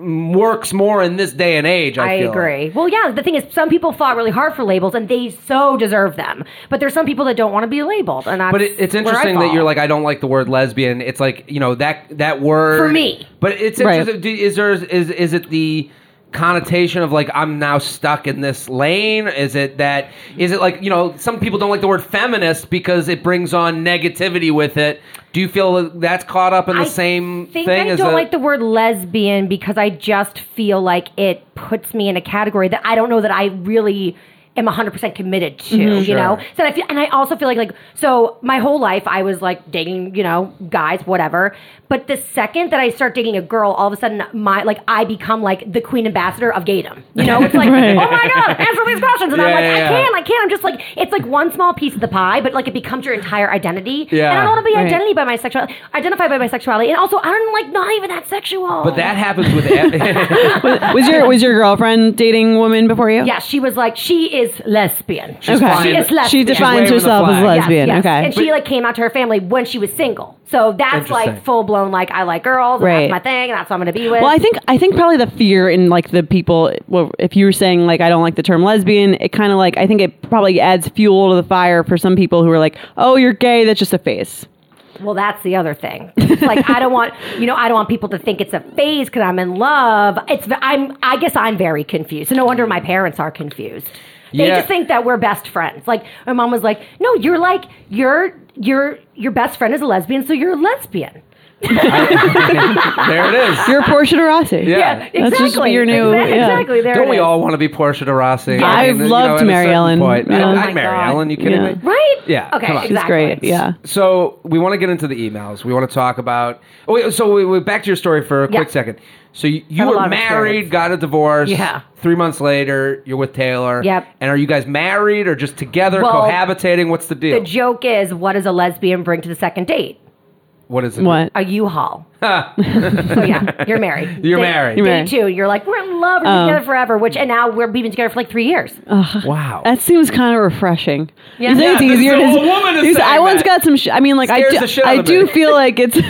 D: works more in this day and age. I,
F: I
D: feel
F: agree.
D: like.
F: Well, yeah, the thing is, some people fought really hard for labels, and they so deserve them. But there's some people that don't want to be labeled, and that's
D: But it, it's
F: where I
D: interesting that
F: fall.
D: you're like, I don't like the word lesbian. It's like, you know, that that word
F: For me.
D: But it's
C: Right.
D: interesting. do- Is there is is it the connotation of like I'm now stuck in this lane? Is it that is it like, you know, some people don't like the word feminist because it brings on negativity with it. Do you feel that that's caught up in the
F: I
D: same
F: think
D: thing
F: I
D: as
F: don't
D: a,
F: like the word lesbian because I just feel like it puts me in a category that I don't know that I really am one hundred percent committed to, you
D: Sure.
F: know? So I feel, and I also feel like, like, so my whole life I was like dating, you know, guys, whatever. But the second that I start dating a girl, all of a sudden my, like, I become like the queen ambassador of gaydom. You know, it's like,
C: Right.
F: oh my God, answer these questions. And I'm
D: Yeah,
F: like,
D: yeah,
F: I
D: yeah.
F: can't, I can't. I'm just like, it's like one small piece of the pie, but like it becomes your entire identity.
D: Yeah.
F: And I don't want to be
C: Right.
F: identity by my sexuality, identified by my sexuality. And also, I don't like not even that sexual.
D: But that happens with ev-
C: was your was your girlfriend dating women before you?
F: Yeah, she was like, she is lesbian.
D: She's
C: Okay.
D: flying-
F: She is lesbian.
C: She defines
D: waving the
C: herself as
D: flag.
F: Yes,
C: lesbian.
F: yes.
C: Okay.
F: And she like came out to her family when she was single. So that's
D: Interesting.
F: like full blown like I like girls, and
C: Right.
F: that's my thing, and that's what I'm gonna be with.
C: Well, I think I think probably the fear in like the people. Well, if you were saying like I don't like the term lesbian, it kind of like I think it probably adds fuel to the fire for some people who are like, oh, you're gay. That's just a phase.
F: Well, that's the other thing. It's like I don't want, you know, I don't want people to think it's a phase because I'm in love. It's I'm I guess I'm very confused. So no wonder my parents are confused. They
D: Yeah.
F: just think that we're best friends. Like my mom was like, "No, you're like you're your your best friend is a lesbian, so you're a lesbian."
D: there it is.
C: You're Portia de Rossi.
D: Yeah.
F: Yeah, exactly.
C: That's just your new-
F: Exactly,
C: yeah.
F: exactly. There
D: Don't
F: it
D: we
F: is.
D: all want to be Portia de Rossi?
C: Yeah. I've
D: you know,
C: loved
D: at a
C: Mary
D: certain
C: Ellen.
D: point.
C: Yeah.
D: I'd,
F: Oh
D: I'd
F: my
D: marry
F: God.
D: Ellen. You kidding
C: Yeah.
D: me?
F: Right?
D: Yeah,
F: Okay.
D: come on.
C: She's
F: Exactly.
C: great. Yeah.
D: So we want to get into the emails. We want to talk about. Oh, wait, so we, we, back to your story for a
F: Yeah.
D: quick second. So you, you
F: Have a
D: were
F: lot of
D: married,
F: experience.
D: got a divorce.
F: Yeah.
D: Three months later, you're with Taylor.
F: Yep.
D: And are you guys married or just together,
F: Well,
D: cohabitating? What's the deal?
F: The joke is, what does a lesbian bring to the second date?
D: what is it?
C: What?
F: A U-Haul. So yeah, you're married.
D: You're
F: Day-
D: married.
C: You're
F: Day
C: married.
F: two, you're like, we're in love, we're
C: Oh.
F: together forever. Which and now we're we've been together for like three years.
D: Wow.
C: That seems kind of refreshing.
F: Yeah.
C: You think
D: Yeah,
C: it's
D: this
C: easier
D: is
C: to.
D: a woman is
C: because I
D: saying
C: once
D: that.
C: got some. Sh- I mean, like I
D: Scares
C: do,
D: the shit out
C: I
D: of
C: do
D: me.
C: feel like it's.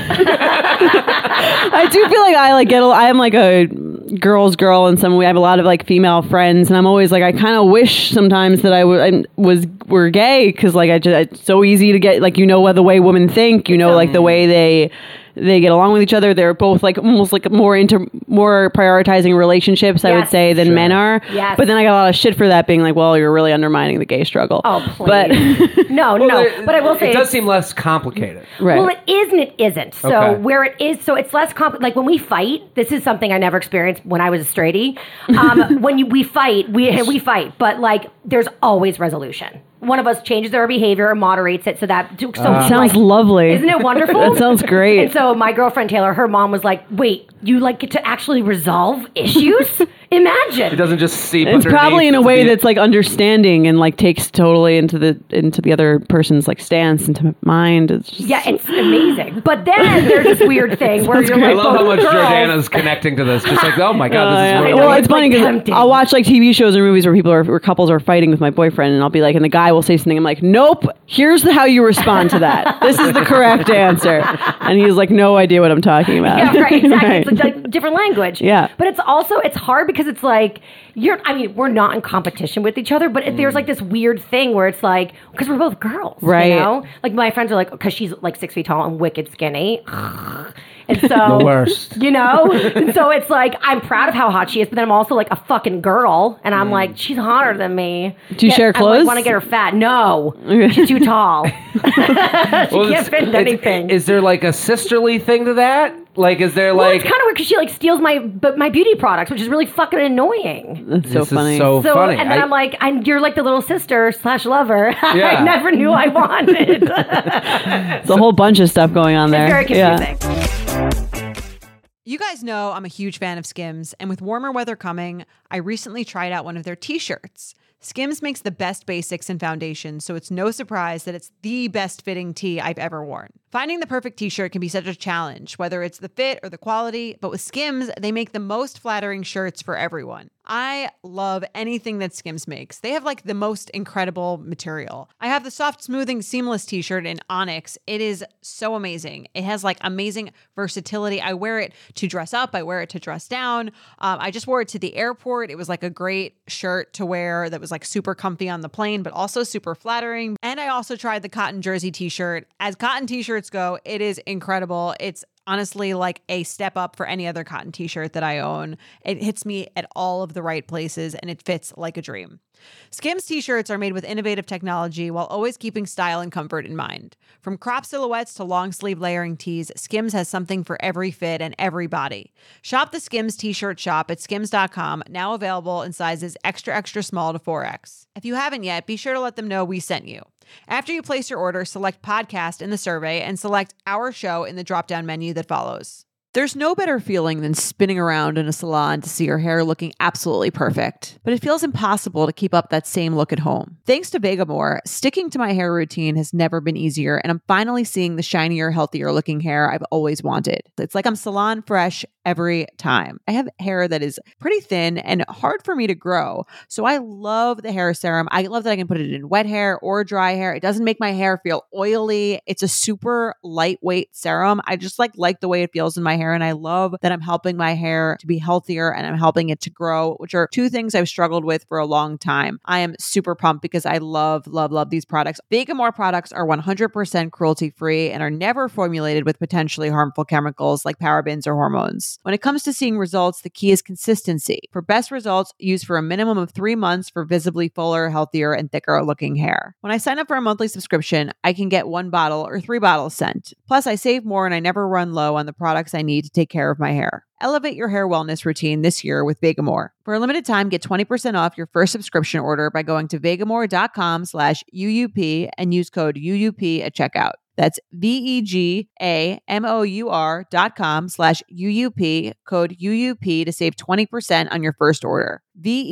C: I do feel like I like get. A, I am like a girl's girl in some way. I have a lot of like female friends, and I'm always like I kind of wish sometimes that I, w- I was were gay because like I just it's so easy to get like you know what the way women think, you know like the way they. They get along with each other. They're both like almost like more into more prioritizing relationships, I would
F: Yes.
C: say, than
D: Sure.
C: men are.
F: Yes.
C: But then I got a lot of shit for that, being like, well, you're really undermining the gay struggle.
F: Oh, please.
C: But
F: no,
D: Well,
F: no.
D: it-
F: But I will say
D: it does
F: it's-
D: seem less complicated.
C: right.
F: Well, it is and it isn't. So
D: Okay.
F: where it is, so it's less compl- like when we fight. This is something I never experienced when I was a straightie. Um, when you, we fight, we we fight, but like there's always resolution. One of us changes our behavior or moderates it so that so
C: That sounds
F: like,
C: lovely.
F: Isn't it wonderful?
C: That sounds great.
F: And so my girlfriend Taylor, her mom was like, "Wait, you like get to actually resolve issues? Imagine."
D: It doesn't just seep
C: It's
D: underneath
C: probably in a
D: the-
C: way that's like understanding and like takes totally into the into the other person's like stance into mind. It's just,
F: Yeah, it's amazing. But then there's this weird thing where you're
D: I
F: like,
D: love how much
F: both girls-
D: Jordana's connecting to this. Just like, oh my God,
C: Uh,
D: this is
C: yeah.
D: really
C: Well,
F: It's
C: it's funny
F: like
C: because
F: tempting.
C: I'll watch like T V shows or movies where people are where couples are fighting with my boyfriend, and I'll be like, and the guy will say something. I'm like, nope. Here's the, how you respond to that. This is the correct answer, and he's like, no idea what I'm talking about.
F: Yeah, right, exactly.
C: Right.
F: It's like a different language.
C: Yeah.
F: But it's also, it's hard because it's like, you're, I mean, we're not in competition with each other, but
C: Mm.
F: there's like this weird thing where it's like, because we're both girls.
C: Right.
F: You know? Like my friends are like, because she's like six feet tall and wicked skinny. And so,
D: The worst.
F: you know? And so it's like, I'm proud of how hot she is, but then I'm also like a fucking girl. And I'm
D: Mm.
F: like, she's hotter than me.
C: Do you share
F: I
C: clothes?
F: want to get her fat. No. She's too tall. she
D: Well,
F: can't
D: it's-
F: fit
D: it's-
F: anything.
D: Is there like a sisterly thing to that? Like, is there
F: Well,
D: like?
F: it's kind of weird because she like steals my but my beauty products, which is really fucking annoying.
C: That's so
D: this
C: funny.
D: is so,
F: So
D: funny.
F: and then
D: I-
F: I, am like, I'm, you're like the little sister slash lover.
D: Yeah.
F: I never knew I wanted.
C: It's a whole bunch of stuff going on there.
F: It's very
C: Yeah.
F: confusing.
G: You guys know I'm a huge fan of Skims, and with warmer weather coming, I recently tried out one of their t-shirts. Skims makes the best basics and foundations, so it's no surprise that it's the best fitting tee I've ever worn. Finding the perfect t-shirt can be such a challenge, whether it's the fit or the quality, but with Skims, they make the most flattering shirts for everyone. I love anything that Skims makes. They have like the most incredible material. I have the soft, smoothing, seamless t-shirt in Onyx. It is so amazing. It has like amazing versatility. I wear it to dress up. I wear it to dress down. Um, I just wore it to the airport. It was like a great shirt to wear that was like super comfy on the plane, but also super flattering. And I also tried the cotton jersey t-shirt. As cotton t-shirts go, it is incredible. It's honestly like a step up for any other cotton t-shirt that I own. It hits me at all of the right places and it fits like a dream. Skims t-shirts are made with innovative technology while always keeping style and comfort in mind. From crop silhouettes to long sleeve layering tees, Skims has something for every fit and every body. Shop the Skims t-shirt shop at skims dot com, now available in sizes extra extra small to four X. If you haven't yet, be sure to let them know we sent you. After you place your order, select podcast in the survey and select our show in the drop-down menu that follows. There's no better feeling than spinning around in a salon to see your hair looking absolutely perfect, but it feels impossible to keep up that same look at home. Thanks to Vegamore, sticking to my hair routine has never been easier, and I'm finally seeing the shinier, healthier looking hair I've always wanted. It's like I'm salon fresh every time. I have hair that is pretty thin and hard for me to grow, so I love the hair serum. I love that I can put it in wet hair or dry hair. It doesn't make my hair feel oily. It's a super lightweight serum. I just like like the way it feels in my hair, and I love that I'm helping my hair to be healthier and I'm helping it to grow, which are two things I've struggled with for a long time. I am super pumped because I love, love, love these products. Vegamore products are one hundred percent cruelty-free and are never formulated with potentially harmful chemicals like parabens or hormones. When it comes to seeing results, the key is consistency. For best results, use for a minimum of three months for visibly fuller, healthier, and thicker looking hair. When I sign up for a monthly subscription, I can get one bottle or three bottles sent. Plus, I save more and I never run low on the products I need to take care of my hair. Elevate your hair wellness routine this year with Vegamore. For a limited time, get twenty percent off your first subscription order by going to vegamore.com slash UUP and use code U U P at checkout. That's V-E-G-A-M-O-U-R dot com slash U-U-P, code U U P to save twenty percent on your first order.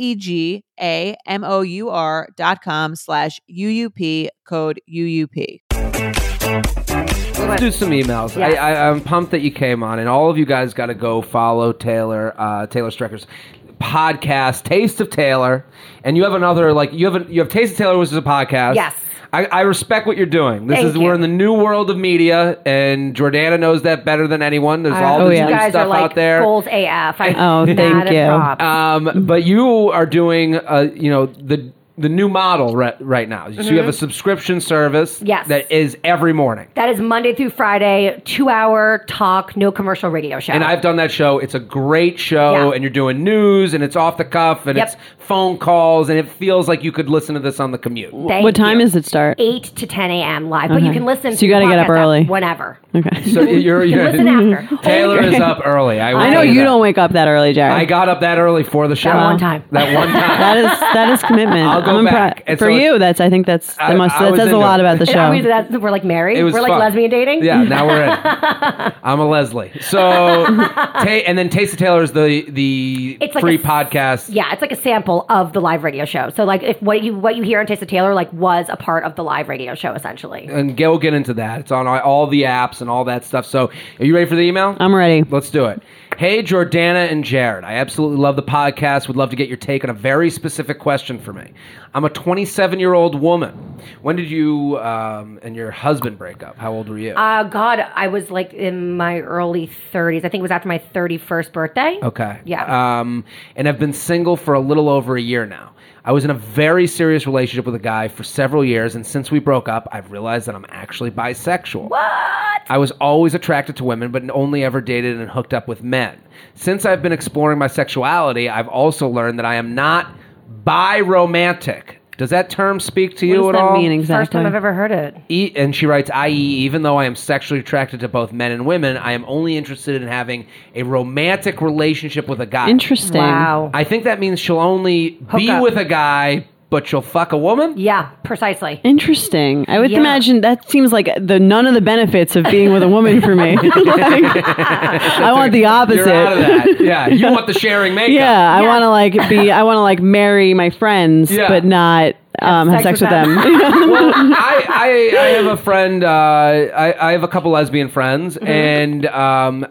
G: V-E-G-A-M-O-U-R dot com slash U-U-P, code U U P.
D: Let's do some emails.
F: Yes.
D: I, I, I'm pumped that you came on, and all of you guys got to go follow Taylor, uh, Taylor Strecker's podcast, Taste of Taylor, and you have another like you have a, you have Taste of Taylor, which is a podcast.
F: Yes.
D: I, I respect what you're doing. This
F: Thank
D: is
F: you.
D: we're in the new world of media, and Jordana knows that better than anyone. There's
F: Uh,
D: all
C: oh,
D: this
C: yeah.
F: You
D: new
F: guys
D: stuff
F: are like
D: out there.
F: goals A F. I,
C: Oh, thank
F: mad
C: you.
F: props.
D: Um, but you are doing, uh, you know, the the new model right, right now. So you have a subscription service
F: Yes.
D: that is every morning.
F: That is Monday through Friday, two-hour talk, no commercial radio show.
D: And I've done that show. It's a great show,
F: Yeah.
D: and you're doing news, and it's off the cuff, and
F: Yep.
D: it's phone calls, and it feels like you could listen to this on the commute.
F: Thank
C: What time
F: you.
C: does it start?
F: eight to ten a.m. live, but you
C: Okay.
F: can listen.
C: So you
F: to the
C: gotta get up
F: podcast
C: early.
F: whenever.
C: Okay.
D: So you're,
F: You
D: you're
F: can listen after.
D: Taylor is up early. I, will
C: I know
D: tell
C: you
D: that.
C: don't wake up that early, Jared.
D: I got up that early for the show.
F: That one time.
D: That one time.
C: that is that is commitment.
D: I'll go
C: I'm
D: back. And
C: For
D: so-
C: you, that's I think that's that
D: I-
C: must
D: I
C: that
D: was
C: says a
D: into
C: lot
D: it.
C: about the
F: And
C: show.
F: are we, that, we're like married.
D: It was
F: we're like
D: fun.
F: lesbian dating.
D: Yeah, now we're in. I'm a Leslie. So, ta- and then Taste of Taylor is the the
F: It's like
D: free
F: a-
D: podcast.
F: Yeah, it's like a sample of the live radio show. So like if what you what you hear on Taste of Taylor like was a part of the live radio show essentially.
D: And we'll get into that. It's on all- all the apps and all that stuff. So, are you ready for the email?
C: I'm ready.
D: Let's do it. Hey, Jordana and Jared. I absolutely love the podcast. Would love to get your take on a very specific question for me. I'm a twenty-seven-year-old woman. When did you um, and your husband break up? How old were you?
F: Uh, God, I was like in my early thirties. I think it was after my thirty-first birthday.
D: Okay.
F: Yeah.
D: Um, and I've been single for a little over a year now. I was in a very serious relationship with a guy for several years, and since we broke up, I've realized that I'm actually bisexual.
F: What?
D: I was always attracted to women, but only ever dated and hooked up with men. Since I've been exploring my sexuality, I've also learned that I am not bi-romantic. Does that term speak to
C: What
D: you
C: does
D: at
C: that
D: all?
C: mean exactly?
F: First time I've ever heard it.
D: E- and she writes, that is, even though I am sexually attracted to both men and women, I am only interested in having a romantic relationship with a guy.
C: Interesting.
F: Wow.
D: I think that means she'll only
F: Hook
D: be
F: up.
D: with a guy, but you'll fuck a woman?
F: Yeah, precisely.
C: Interesting. I would
F: Yeah.
C: imagine that seems like the none of the benefits of being with a woman for me. Like, I want the opposite.
D: You're out of that. Yeah, you want the sharing makeup.
C: Yeah, I
F: Yeah.
C: want to like be. I want to like marry my friends,
D: Yeah.
C: but not um, have sex,
F: sex
C: with
F: with
C: them.
D: Well, I, I, I have a friend. Uh, I, I have a couple lesbian friends,
F: Mm-hmm.
D: and um,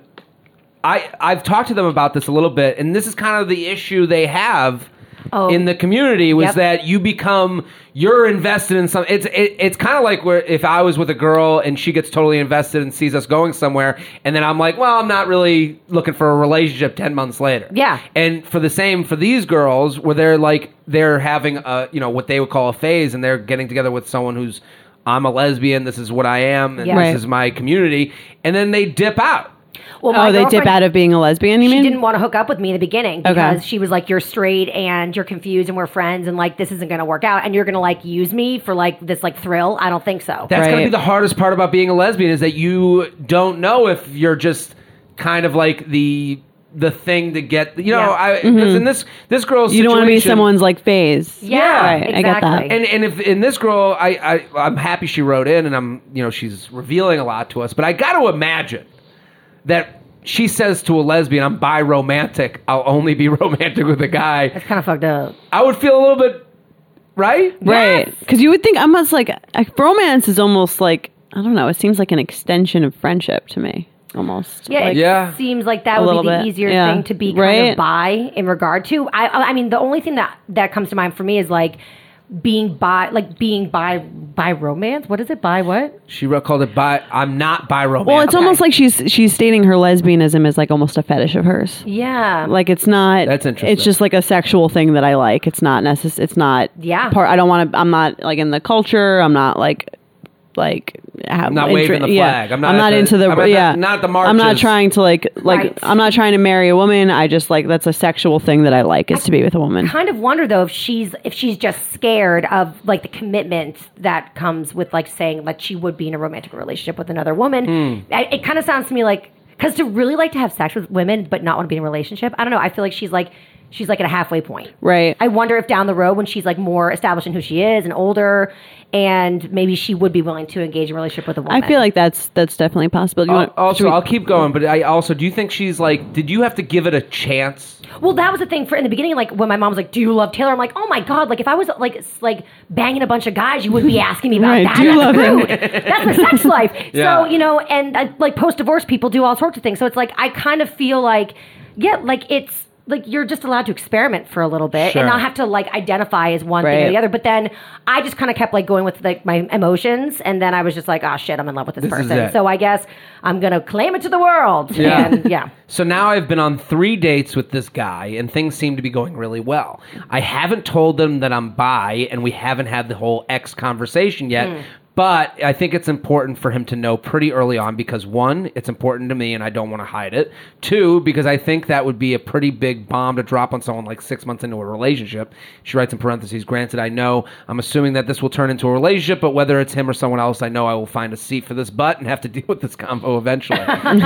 D: I I've talked to them about this a little bit, and this is kind of the issue they have.
F: Oh.
D: In the community was
F: Yep.
D: that you become you're invested in some. It's it, it's kind of like where if I was with a girl and she gets totally invested and sees us going somewhere, and then I'm like, well, I'm not really looking for a relationship ten months later.
F: Yeah.
D: And for the same for these girls, where they're like they're having a you know what they would call a phase, and they're getting together with someone who's I'm a lesbian. This is what I am, and
F: Yeah.
D: this
C: Right.
D: is my community, and then they dip out.
F: Well, my
C: Oh, they dip
F: girlfriend-
C: out of being a lesbian. You
F: She
C: mean?
F: didn't want to hook up with me in the beginning
C: Okay.
F: because she was like, "You're straight and you're confused and we're friends and like this isn't going to work out and you're going to like use me for like this like thrill." I don't think so.
D: That's going to
C: Right.
D: be the hardest part about being a lesbian is that you don't know if you're just kind of like the the thing to get. You know,
F: Yeah.
D: I because in this this girl's
C: You don't want to be
D: situation-
C: someone's like phase.
F: Yeah,
C: right. I get that.
F: exactly.
D: And and if in this girl, I, I I'm happy she wrote in, and I'm you know she's revealing a lot to us. But I got to imagine that she says to a lesbian, "I'm bi-romantic. I'll only be romantic with a guy."
F: It's kind of fucked up.
D: I would feel a little bit right.
C: Right. Because you would think almost like a romance is almost like, I don't know, it seems like an extension of friendship to me. Almost.
F: Yeah,
C: Like,
F: it
D: Yeah.
F: seems like that
C: A
F: would
C: little
F: be the
C: bit,
F: easier
C: yeah.
F: thing to be kind
C: Right.
F: of bi in regard to. I, I mean, the only thing that that comes to mind for me is like being bi, like being bi, bi romance. What is it? Bi what?
D: She wrote, called it bi. I'm not bi-romantic.
C: Well, it's almost like she's she's stating her lesbianism is like almost a fetish of hers.
F: Yeah.
C: Like it's not.
D: That's interesting.
C: It's just like a sexual thing that I like. It's not necess. It's not.
F: Yeah.
C: Part. I don't want to. I'm not like in the culture. I'm not like. Like
D: I'm not waving the flag. I'm not at
C: not
D: the-
C: into the.
D: I'm at the-
C: yeah.
D: not at the
C: I'm not
D: marches.
C: trying to like like.
F: Right.
C: I'm not trying to marry a woman. I just like that's a sexual thing that I like is to be with a woman.
F: kind of wonder though if she's if she's just scared of like the commitment that comes with like saying like she would be in a romantic relationship with another woman.
D: Hmm.
F: I, it kind of sounds to me like because to really like to have sex with women but not want to be in a relationship. I don't know. I feel like she's like she's like at a halfway point.
C: Right.
F: I wonder if down the road when she's like more established in who she is and older, and maybe she would be willing to engage in a relationship with a woman.
C: I feel like that's that's definitely possible. You
D: Al-
C: want, should
D: also,
C: we-
D: I'll keep going, but I also do you think she's like? Did you have to give it a chance?
F: Well, that was the thing for in the beginning. Like when my mom was like, "Do you love Taylor?" I'm like, "Oh my god!" Like if I was like s- like banging a bunch of guys, you wouldn't be asking me about
C: Right,
F: that.
C: do you
F: That's
C: love him?
F: rude. That's my sex life.
D: Yeah.
F: So you know, and uh, like post divorce people do all sorts of things. So it's like I kind of feel like, yeah, like it's like you're just allowed to experiment for a little bit
D: Sure.
F: and not have to like identify as one thing or
C: Right.
F: the other. But then I just kind of kept like going with like my emotions, and then I was just like, "Oh shit, I'm in love with this,
D: This is
F: person."
D: it.
F: So I guess I'm gonna claim it to the world.
D: Yeah.
F: And yeah.
D: So now I've been on three dates with this guy, and things seem to be going really well. I haven't told them that I'm bi, and we haven't had the whole ex conversation yet.
F: Hmm.
D: But I think it's important for him to know pretty early on because one, it's important to me and I don't want to hide it. Two, because I think that would be a pretty big bomb to drop on someone like six months into a relationship. She writes in parentheses, granted, I know I'm assuming that this will turn into a relationship, but whether it's him or someone else, I know I will find a seat for this butt and have to deal with this combo eventually.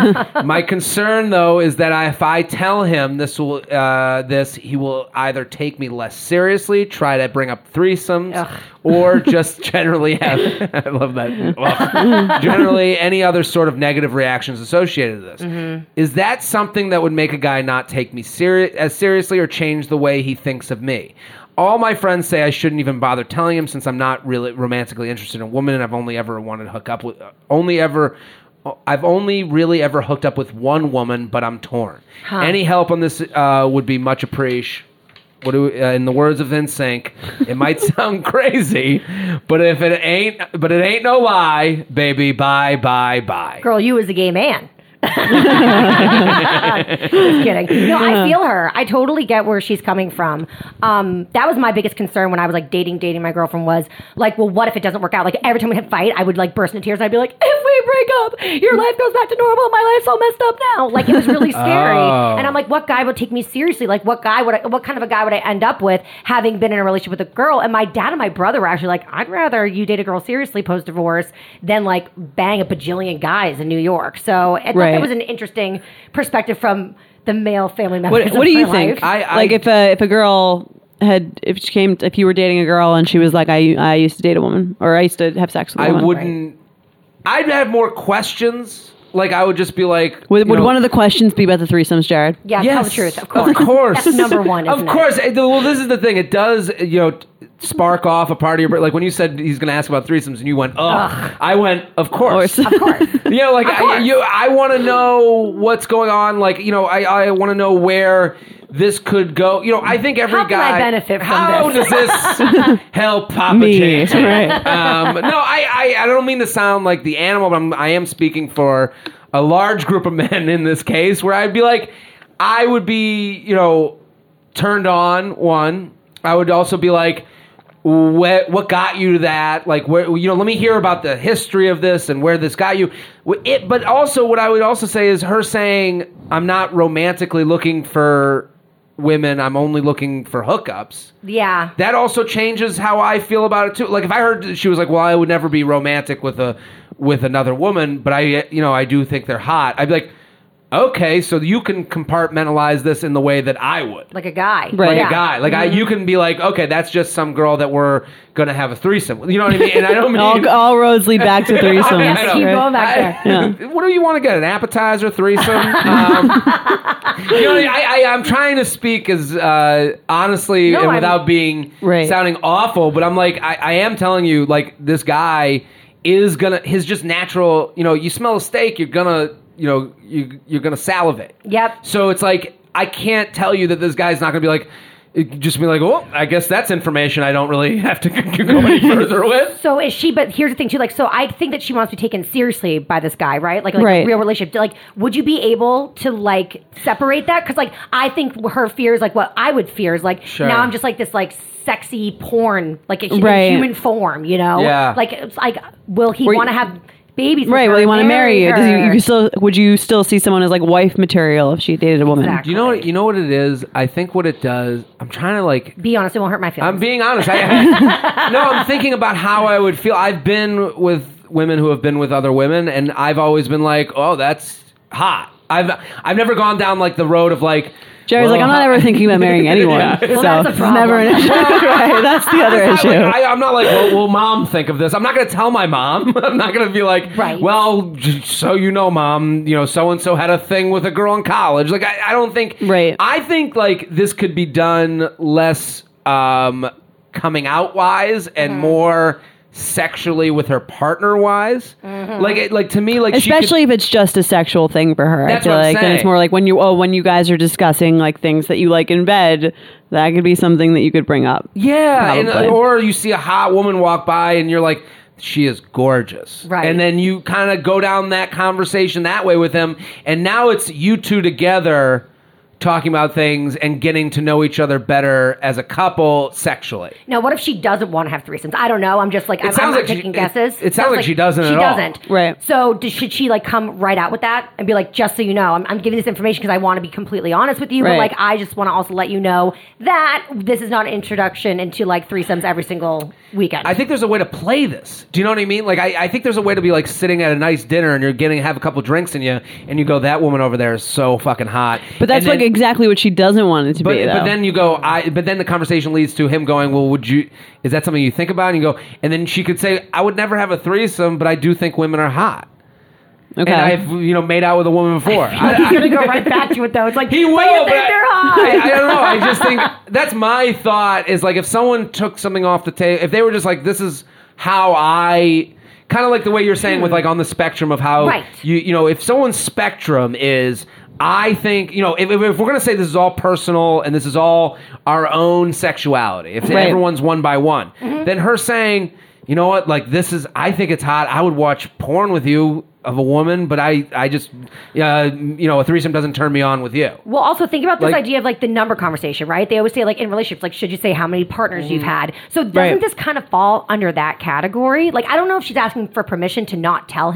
D: My concern, though, is that I, if I tell him this will, uh, this, he will either take me less seriously, try to bring up threesomes,
F: Ugh.
D: or just generally have, I love that, Ugh. generally any other sort of negative reactions associated to this.
F: Mm-hmm.
D: Is that something that would make a guy not take me seri- as seriously or change the way he thinks of me? All my friends say I shouldn't even bother telling him since I'm not really romantically interested in a woman and I've only ever wanted to hook up with, only ever... I've only really ever hooked up with one woman, but I'm torn. Any help on this uh, would be much appreciated. What do we, uh, in the words of NSYNC, it might sound crazy, but if it ain't, but it ain't no lie, baby. Bye, bye, bye.
F: Girl, you as a gay man. Just kidding. No, I feel her. I totally get where she's coming from. Um, that was my biggest concern when I was like dating, dating my girlfriend was like, well, what if it doesn't work out? Like every time we had a fight, I would like burst into tears. I'd be like, if we break up, your life goes back to normal. My life's all messed up now. Like it was really scary.
D: Oh.
F: And I'm like, what guy would take me seriously? Like what guy would I, what kind of a guy would I end up with having been in a relationship with a girl? And my dad and my brother were actually like, I'd rather you date a girl seriously post divorce than like bang a bajillion guys in New York. So I thought
C: Right.
F: that was an interesting perspective from the male family members.
C: What, what do
F: of
C: you
F: my
C: think?
F: life.
D: I- I-
C: like if a if a girl had if she came if you were dating a girl and she was like, I I used to date a woman or I used to have sex with a
D: I
C: woman.
D: wouldn't. I'd have more questions. Like I would just be like,
C: Would,
D: you
C: would
D: know,
C: one of the questions be about the threesomes, Jared?
F: Yeah, tell the truth. Of course.
D: Of course.
F: That's number one, isn't
D: Of course. It? Well, this is the thing. It does, you know, t- spark off a part of your brain. Like when you said he's going to ask about threesomes and you went, ugh. I went, of course.
C: Of
F: Of course.
D: You know, like I, you, I want to know what's going on. Like, you know, I, I want to know where this could go. You know, I think every
F: How can
D: guy.
F: I benefit from
D: how
F: this?
D: does this help Papa
C: Me,
D: James?
C: right.
D: Um, no, I, I, I don't mean to sound like the animal, but I'm, I am speaking for a large group of men in this case, where I'd be like, I would be, you know, turned on. One, I would also be like, what, what got you to that? Like, where, you know, let me hear about the history of this and where this got you. It, but also, what I would also say is her saying, I'm not romantically looking for women, I'm only looking for hookups.
F: Yeah.
D: That also changes how I feel about it too. Like if I heard she was like, well, I would never be romantic with a with another woman, but I, you know, I do think they're hot. I'd be like, okay, so you can compartmentalize this in the way that I would.
F: Like a guy.
C: Right.
D: Like
F: Yeah.
D: a guy. Like I, you can be like, okay, that's just some girl that we're gonna have a threesome. You know what I mean? And I don't mean
C: all, all roads lead back to threesomes.
D: I know.
F: Keep
C: right?
F: going back there.
D: I- What do you want to get? An appetizer threesome? um, you know, I, I, I'm trying to speak as uh, honestly
F: No,
D: and
F: I'm-
D: without being
C: Right.
D: sounding awful, but I'm like, I, I am telling you, like this guy is gonna his just natural. You know, you smell a steak, you're gonna, you know, you you're gonna salivate.
F: Yep.
D: So it's like I can't tell you that this guy's not gonna be like. Just be like, oh, I guess that's information I don't really have to go any further with.
F: So is she, but here's the thing too, like, so I think that she wants to be taken seriously by this guy, right? Like, like
C: Right.
F: a real relationship. Like, would you be able to like separate that? Because like, I think her fear is like what I would fear is like,
D: Sure.
F: now I'm just like this like sexy porn, like a, hu-
C: Right.
F: human form, you know?
D: Yeah.
F: Like, it's like, will he
C: Were you-
F: want to have babies? with
C: Right,
F: her
C: well, you
F: and
C: want to marry you. Does you,
F: her?
C: you still would you still see someone as like wife material if she dated a woman?
F: Exactly.
D: Do you know what? You know what it is? I think what it does. I'm trying to like.
F: Be honest, it won't hurt my feelings.
D: I'm being honest. I, no, I'm thinking about how I would feel. I've been with women who have been with other women, and I've always been like, "Oh, that's hot." I've I've never gone down like the road of like.
C: Jerry's
D: well,
C: like, I'm not
D: how-
C: ever thinking about marrying anyone.
D: Yeah.
C: So
F: Well, that's a
C: it's never an
F: problem.
C: issue. Right, that's the other
D: It's
C: issue.
D: not like- I, I'm not like, well, will mom think of this? I'm not going to tell my mom. I'm not going to be like,
F: Right.
D: well, j- so you know, mom, you know, so and so had a thing with a girl in college. Like, I, I don't think.
C: Right.
D: I think like this could be done less um, coming out wise and more sexually with her partner wise. Like, it, like to me, like she could-
C: Especially if it's just a sexual thing for her.
D: That's
C: I feel
D: what I'm
C: like then it's
D: saying.
C: more like when you oh when you guys are discussing like things that you like in bed, that could be something that you could bring up.
D: Yeah, and, uh,
C: Probably.
D: or you see a hot woman walk by and you're like, she is gorgeous.
F: Right.
D: And then you kind of go down that conversation that way with him. And now it's you two together talking about things and getting to know each other better as a couple sexually.
F: Now, what if she doesn't want to have threesomes? I don't know. I'm just like, I'm, I'm
D: sounds
F: not
D: like she-
F: taking
D: it-
F: guesses.
D: it sounds
F: Sounds
D: like she doesn't
F: She
D: at all.
F: doesn't.
C: Right.
F: So does, should she like come right out with that and be like, just so you know, I'm, I'm giving this information because I want to be completely honest with you, but
C: Right.
F: like, I just want to also let you know that this is not an introduction into like threesomes every single weekend.
D: I think there's a way to play this. Do you know what I mean? Like, I, I think there's a way to be like sitting at a nice dinner and you're getting have a couple drinks in you, and you go, that woman over there is so fucking hot.
C: But that's
D: And then-
C: like exactly what she doesn't want it to
D: But,
C: be. Though.
D: but then you go, I. But then the conversation leads to him going, well, would you? Is that something you think about? And you go, and then she could say, I would never have a threesome, but I do think women are hot.
C: okay.
D: And I've you know made out with a woman before. I,
F: He's gonna go right back to it though. It's like
D: He will,
F: but you
D: but
F: think
D: I,
F: they're hot.
D: I, I don't know. I just think that's my thought. Is like if someone took something off the table, if they were just like, this is how I. Kind of like the way you're saying with like on the spectrum of how
F: Right.
D: you you know if someone's spectrum is I think you know if, if we're gonna say this is all personal and this is all our own sexuality if
C: Right.
D: everyone's one by one then her saying you know what like this is I think it's hot I would watch porn with you of a woman but I I just uh, you know a threesome doesn't turn me on with you.
F: Well, also think about this
D: Like-
F: idea of like the number conversation, right? They always say like in relationships, like should you say how many partners you've had? So doesn't
C: Right.
F: this kind of fall under that category? Like I don't know if she's asking for permission to not tell him.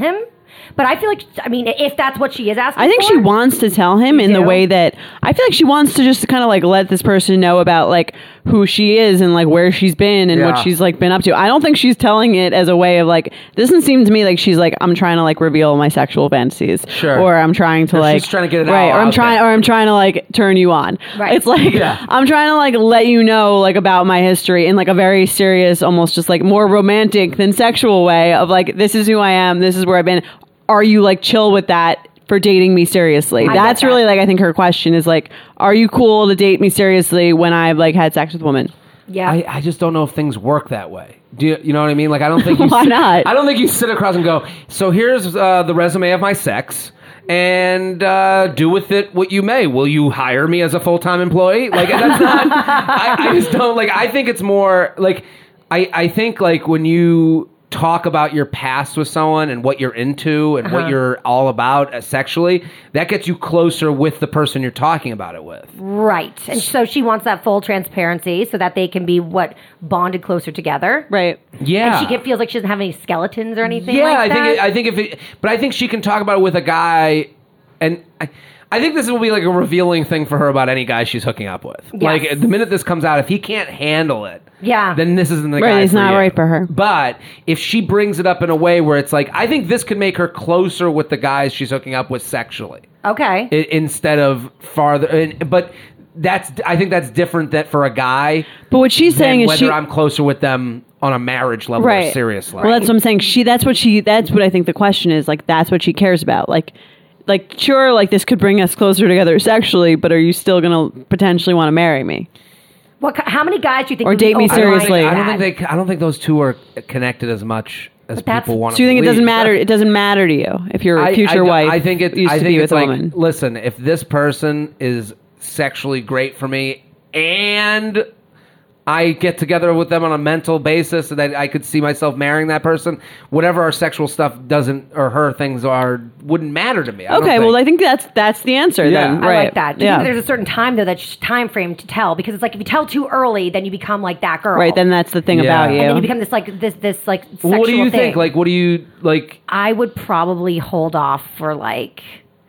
F: But I feel like, I mean, if that's what she is asking
C: I think
F: for,
C: she wants to tell him
F: You
C: in the
F: do?
C: way that I feel like she wants to just kind of like let this person know about like who she is and like where she's been and
D: Yeah.
C: what she's like been up to. I don't think she's telling it as a way of like, this doesn't seem to me like she's like, I'm trying to like reveal my sexual fantasies.
D: Sure.
C: Or I'm trying to
D: Or
C: like,
D: she's trying to get it
C: right.
D: all
C: Or I'm
D: out
C: trying,
D: there.
C: or I'm trying to like turn you on.
F: Right.
C: It's like,
D: Yeah.
C: I'm trying to like let you know like about my history in like a very serious, almost just like more romantic than sexual way of like, this is who I am. This is where I've been. Are you like chill with that for dating me seriously?
F: I get
C: That's
F: that.
C: really like I think her question is like, are you cool to date me seriously when I've like had sex with women?
F: Yeah.
D: I, I just don't know if things work that way. Do you, you know what I mean? Like, I don't think you
C: Why
D: sit,
C: not?
D: I don't think you sit across and go, so here's uh, the resume of my sex, and uh, do with it what you may. Will you hire me as a full time employee? Like, that's not. I, I just don't like. I think it's more like I I think like when you talk about your past with someone and what you're into and
F: Uh-huh.
D: what you're all about uh, sexually, that gets you closer with the person you're talking about it with.
F: Right. And so she wants that full transparency so that they can be what bonded closer together.
C: Right.
D: Yeah,
F: And she can, feels like she doesn't have any skeletons or anything
D: Yeah,
F: like
D: I
F: that.
D: think it, I think if it, but I think she can talk about it with a guy, and I, I think this will be like a revealing thing for her about any guy she's hooking up with.
F: Yes.
D: Like the minute this comes out, if he can't handle it,
F: Yeah.
D: then this isn't the
C: Right,
D: guy.
C: it's
D: for
C: not
D: you.
C: right for her.
D: But if she brings it up in a way where it's like, I think this could make her closer with the guys she's hooking up with sexually,
F: okay.
D: I- instead of farther. And, but that's I think that's different that for a guy.
C: But what she's
D: than
C: saying is
D: whether
C: she
D: I'm closer with them on a marriage level or serious level.
C: Well, that's what I'm saying. She that's what she that's what I think the question is. Like that's what she cares about. Like like sure, like this could bring us closer together sexually, but are you still gonna potentially want to marry me?
F: What? ki- How many guys do you think
C: Or
F: would be
C: date me
F: open-minded to
C: seriously.
D: I don't
F: that?
D: think they. I don't think those two are connected as much as
F: But that's-
D: people want.
C: So you think it doesn't matter? It doesn't matter to you if your
D: I,
C: future
D: I,
C: wife
D: I think it.
C: used
D: I
C: to
D: think
C: be
D: it's
C: with a
D: like,
C: woman.
D: listen, if this person is sexually great for me, and I get together with them on a mental basis, so that I could see myself marrying that person, whatever our sexual stuff doesn't or her things are wouldn't matter to me. I don't
C: Okay, well,
D: think.
C: I think that's that's the answer
D: Yeah.
C: then.
F: I
C: Right.
F: like that. Do you
C: Yeah.
F: think there's a certain time though, that's time frame to tell? Because it's like if you tell too early, then you become like that girl.
C: Right. Then that's the thing
D: Yeah.
C: about you.
F: and then you become this like this this like sexual
D: what do you
F: thing.
D: think? Like, what do you like?
F: I would probably hold off for like.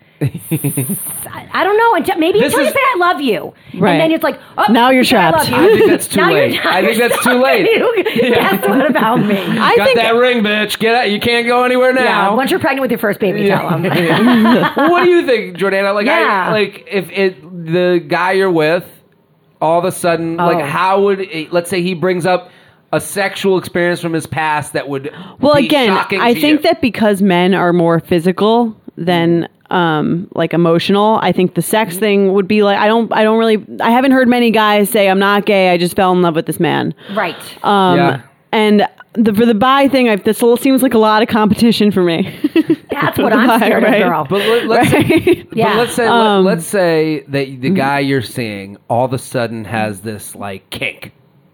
F: I I don't know. Until, maybe
D: This
F: until you
D: is-
F: say I love you,
C: Right.
F: and then it's like, oh,
C: Now you're
F: you said I
C: trapped.
F: love
D: I
F: you.
D: think that's too
F: Now you're-
D: late. I think that's too late.
F: You- Guess what about me?
C: I
D: Got
C: think
D: that ring, bitch. Get out. You can't go anywhere
F: yeah.
D: now.
F: Once you're pregnant with your first baby, tell them.
D: Well, what do you think, Jordana? Like,
F: Yeah.
D: I, like if it the guy you're with, all of a sudden, like,
F: Oh.
D: how would it, let's say he brings up a sexual experience from his past that would
C: Well,
D: be
C: again,
D: shocking
C: I
D: to
C: think
D: you?
C: that because men are more physical than um like emotional, I think the sex
D: Mm-hmm.
C: thing would be like I don't I don't really I haven't heard many guys say I'm not gay, I just fell in love with this man.
F: Right.
C: Um
D: Yeah.
C: and the for the bi thing, I, this little seems like a lot of competition for me.
F: That's what I'm scared
C: Right.
F: of, girl.
D: But let, let's
C: Right?
F: Yeah.
D: but let's say
C: Um,
D: let, us say that the guy you're seeing all of a sudden has this like kink,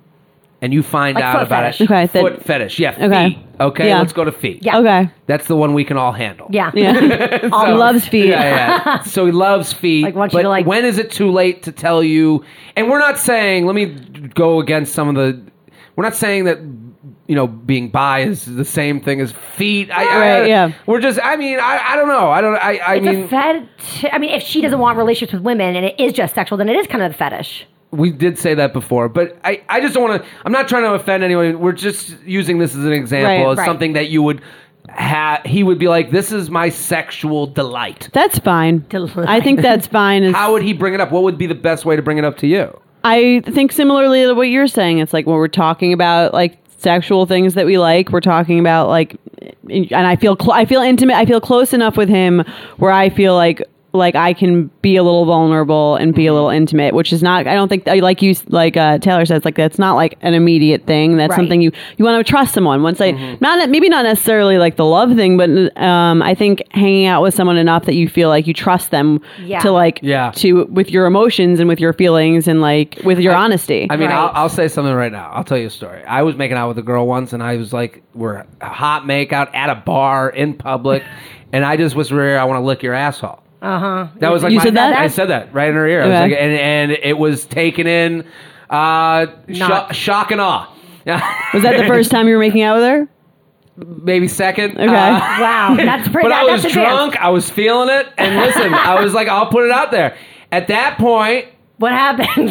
D: and you find
F: Like
D: out
F: foot
D: about
F: fetish.
D: it.
C: Okay, that-
D: foot fetish. Yeah.
C: Okay.
D: Feet. Okay.
C: Yeah.
D: Let's go to feet.
F: Yeah.
C: Okay.
D: That's the one we can all handle.
F: yeah.
C: Yeah.
F: All
C: He
F: of
C: loves feet.
D: Yeah, yeah. So he loves feet.
F: Like, wants you
D: but
F: to, like-
D: when is it too late to tell you? And we're not saying. Let me go against some of the. We're not saying that you know being bi is the same thing as feet. I, I-
C: Right, yeah.
D: We're just. I mean, I, I don't know. I don't. I. I
F: It's
D: mean,
F: a fetish. I mean, if she doesn't want relationships with women and it is just sexual, then it is kind of the fetish.
D: we did say that before, but I. I just don't want to. I'm not trying to offend anyone. We're just using this as an example
C: Right,
D: as
F: right.
D: something that you would. Ha- he would be like, "This is my sexual delight."
C: That's fine.
F: Delight.
C: I think that's fine. As,
D: How would he bring it up? What would be the best way to bring it up to you?
C: I think similarly to what you're saying, it's like when we're talking about like sexual things that we like, we're talking about like, and I feel cl- I feel intimate. I feel close enough with him where I feel like like I can be a little vulnerable and be a little intimate, which is not. I don't think like you like uh, Taylor says like that's not like an immediate thing. That's
F: Right.
C: something you you want to trust someone. Once I not maybe not necessarily like the love thing, but um, I think hanging out with someone enough that you feel like you trust them
F: Yeah.
C: to like
D: Yeah.
C: to with your emotions and with your feelings and like with your honesty.
D: I mean,
F: Right.
D: I'll, I'll say something right now. I'll tell you a story. I was making out with a girl once, and I was like, we're a hot makeout at a bar in public, and I just whispered, "I want to lick your asshole."
F: Uh huh.
D: That was like
C: You
D: my,
C: said that?
D: I said that right in her ear. I was
C: Okay.
D: like, and, and it was taken in uh,
F: Not-
D: sho- shock and awe.
C: Was that the first time you were making out with her?
D: maybe second.
C: Okay.
F: Wow, that's pretty.
D: But
F: that,
D: I was
F: that's
D: drunk. I was feeling it. And listen, I was like, I'll put it out there. At that point,
F: What happened?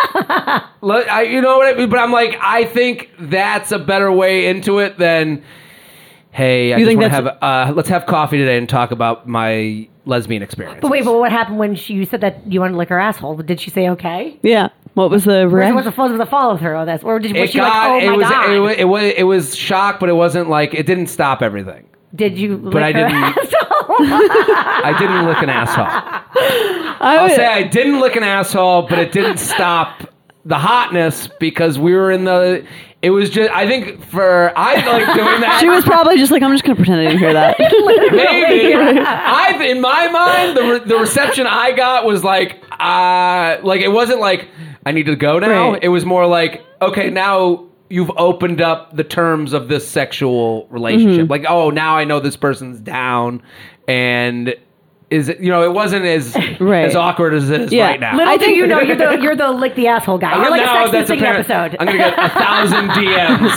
D: look, I, you know what I mean? But I'm like, I think that's a better way into it than, hey, I
C: You
D: just
C: think
D: want to
C: that's-
D: have, uh, let's have coffee today and talk about my lesbian experience.
F: But wait, but what happened when she, you said that you wanted to lick her asshole? Did she say okay?
C: Yeah. What was the
F: Or
C: reaction?
F: was the, was the follow through on this? Or did, was
D: It
F: she
D: got,
F: like, oh
D: it
F: my
D: was,
F: God?
D: It was, it was, it was shock, but it wasn't like, it didn't stop everything.
F: Did you lick
D: But I
F: her
D: didn't-
F: asshole?
D: I didn't lick an asshole. I'll say I didn't lick an asshole, but it didn't stop the hotness because we were in the. It was just. I think for I like doing that.
C: She was probably just like, I'm just going to pretend I didn't hear that.
D: Maybe. I in my mind the re- the reception I got was like uh like it wasn't like I need to go now.
C: Right.
D: It was more like okay now. You've opened up the terms of this sexual relationship.
C: Mm-hmm.
D: Like, oh, now I know this person's down, and is it? You know, it wasn't as
C: Right.
D: as awkward as it is
C: Yeah.
D: right now.
F: Little
C: I
F: do
C: think-
F: you know, you're the, you're the lick the asshole guy. You're like
D: now
F: a sex
D: that's
F: and
D: apparent-
F: episode.
D: I'm gonna get a thousand D Ms.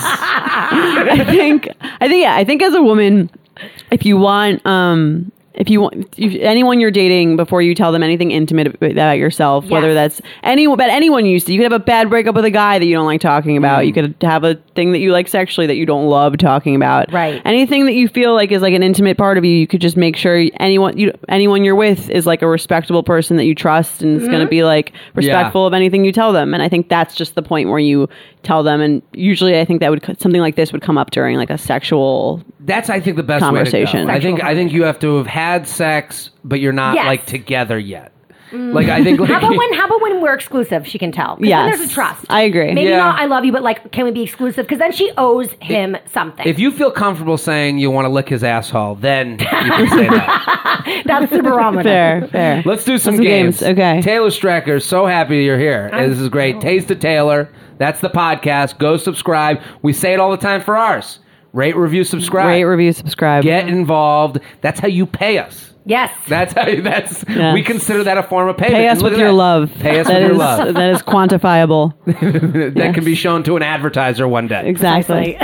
C: I think, I think, yeah, I think as a woman, if you want, um, if you want, if anyone you're dating, before you tell them anything intimate about yourself, whether
F: Yes.
C: that's any, but anyone you used to, you could have a bad breakup with a guy that you don't like talking about.
D: Mm.
C: You could have a thing that you like sexually that you don't love talking about.
F: Right.
C: Anything that you feel like is like an intimate part of you, you could just make sure anyone you anyone you're with is like a respectable person that you trust and is going to be like respectful of anything you tell them. And I think that's just the point where you tell them. And usually, I think that would something like this would come up during like a sexual.
D: That's I think the best
C: Conversation.
D: way to go. I think I think you have to have had sex, but you're not
F: Yes.
D: like together yet. Like I think. Like,
F: How about when? How about when we're exclusive? She can tell. 'Cause
C: Yes.
F: then there's a trust.
C: I agree.
F: Maybe
D: Yeah.
F: not. I love you, but like, can we be exclusive? Because then she owes him something.
D: If you feel comfortable saying you want to lick his asshole, then you can say that.
F: That's the barometer.
C: Fair, fair.
D: Let's do some,
C: Some
D: games.
C: games, okay.
D: Taylor Strecker, so happy you're here. This is great. Taste of Taylor. That's the podcast. Go subscribe. We say it all the time for ours. Rate, review, subscribe.
C: Rate, review, subscribe.
D: Get involved. That's how you pay us.
F: Yes.
D: That's how. That's
C: Yes.
D: we consider that a form of payment.
C: Pay us
D: And look
C: with
D: at
C: your
D: that.
C: love.
D: Pay us
C: That
D: with your
C: is-
D: love.
C: That is quantifiable.
D: That
C: Yes.
D: can be shown to an advertiser one day.
C: Exactly.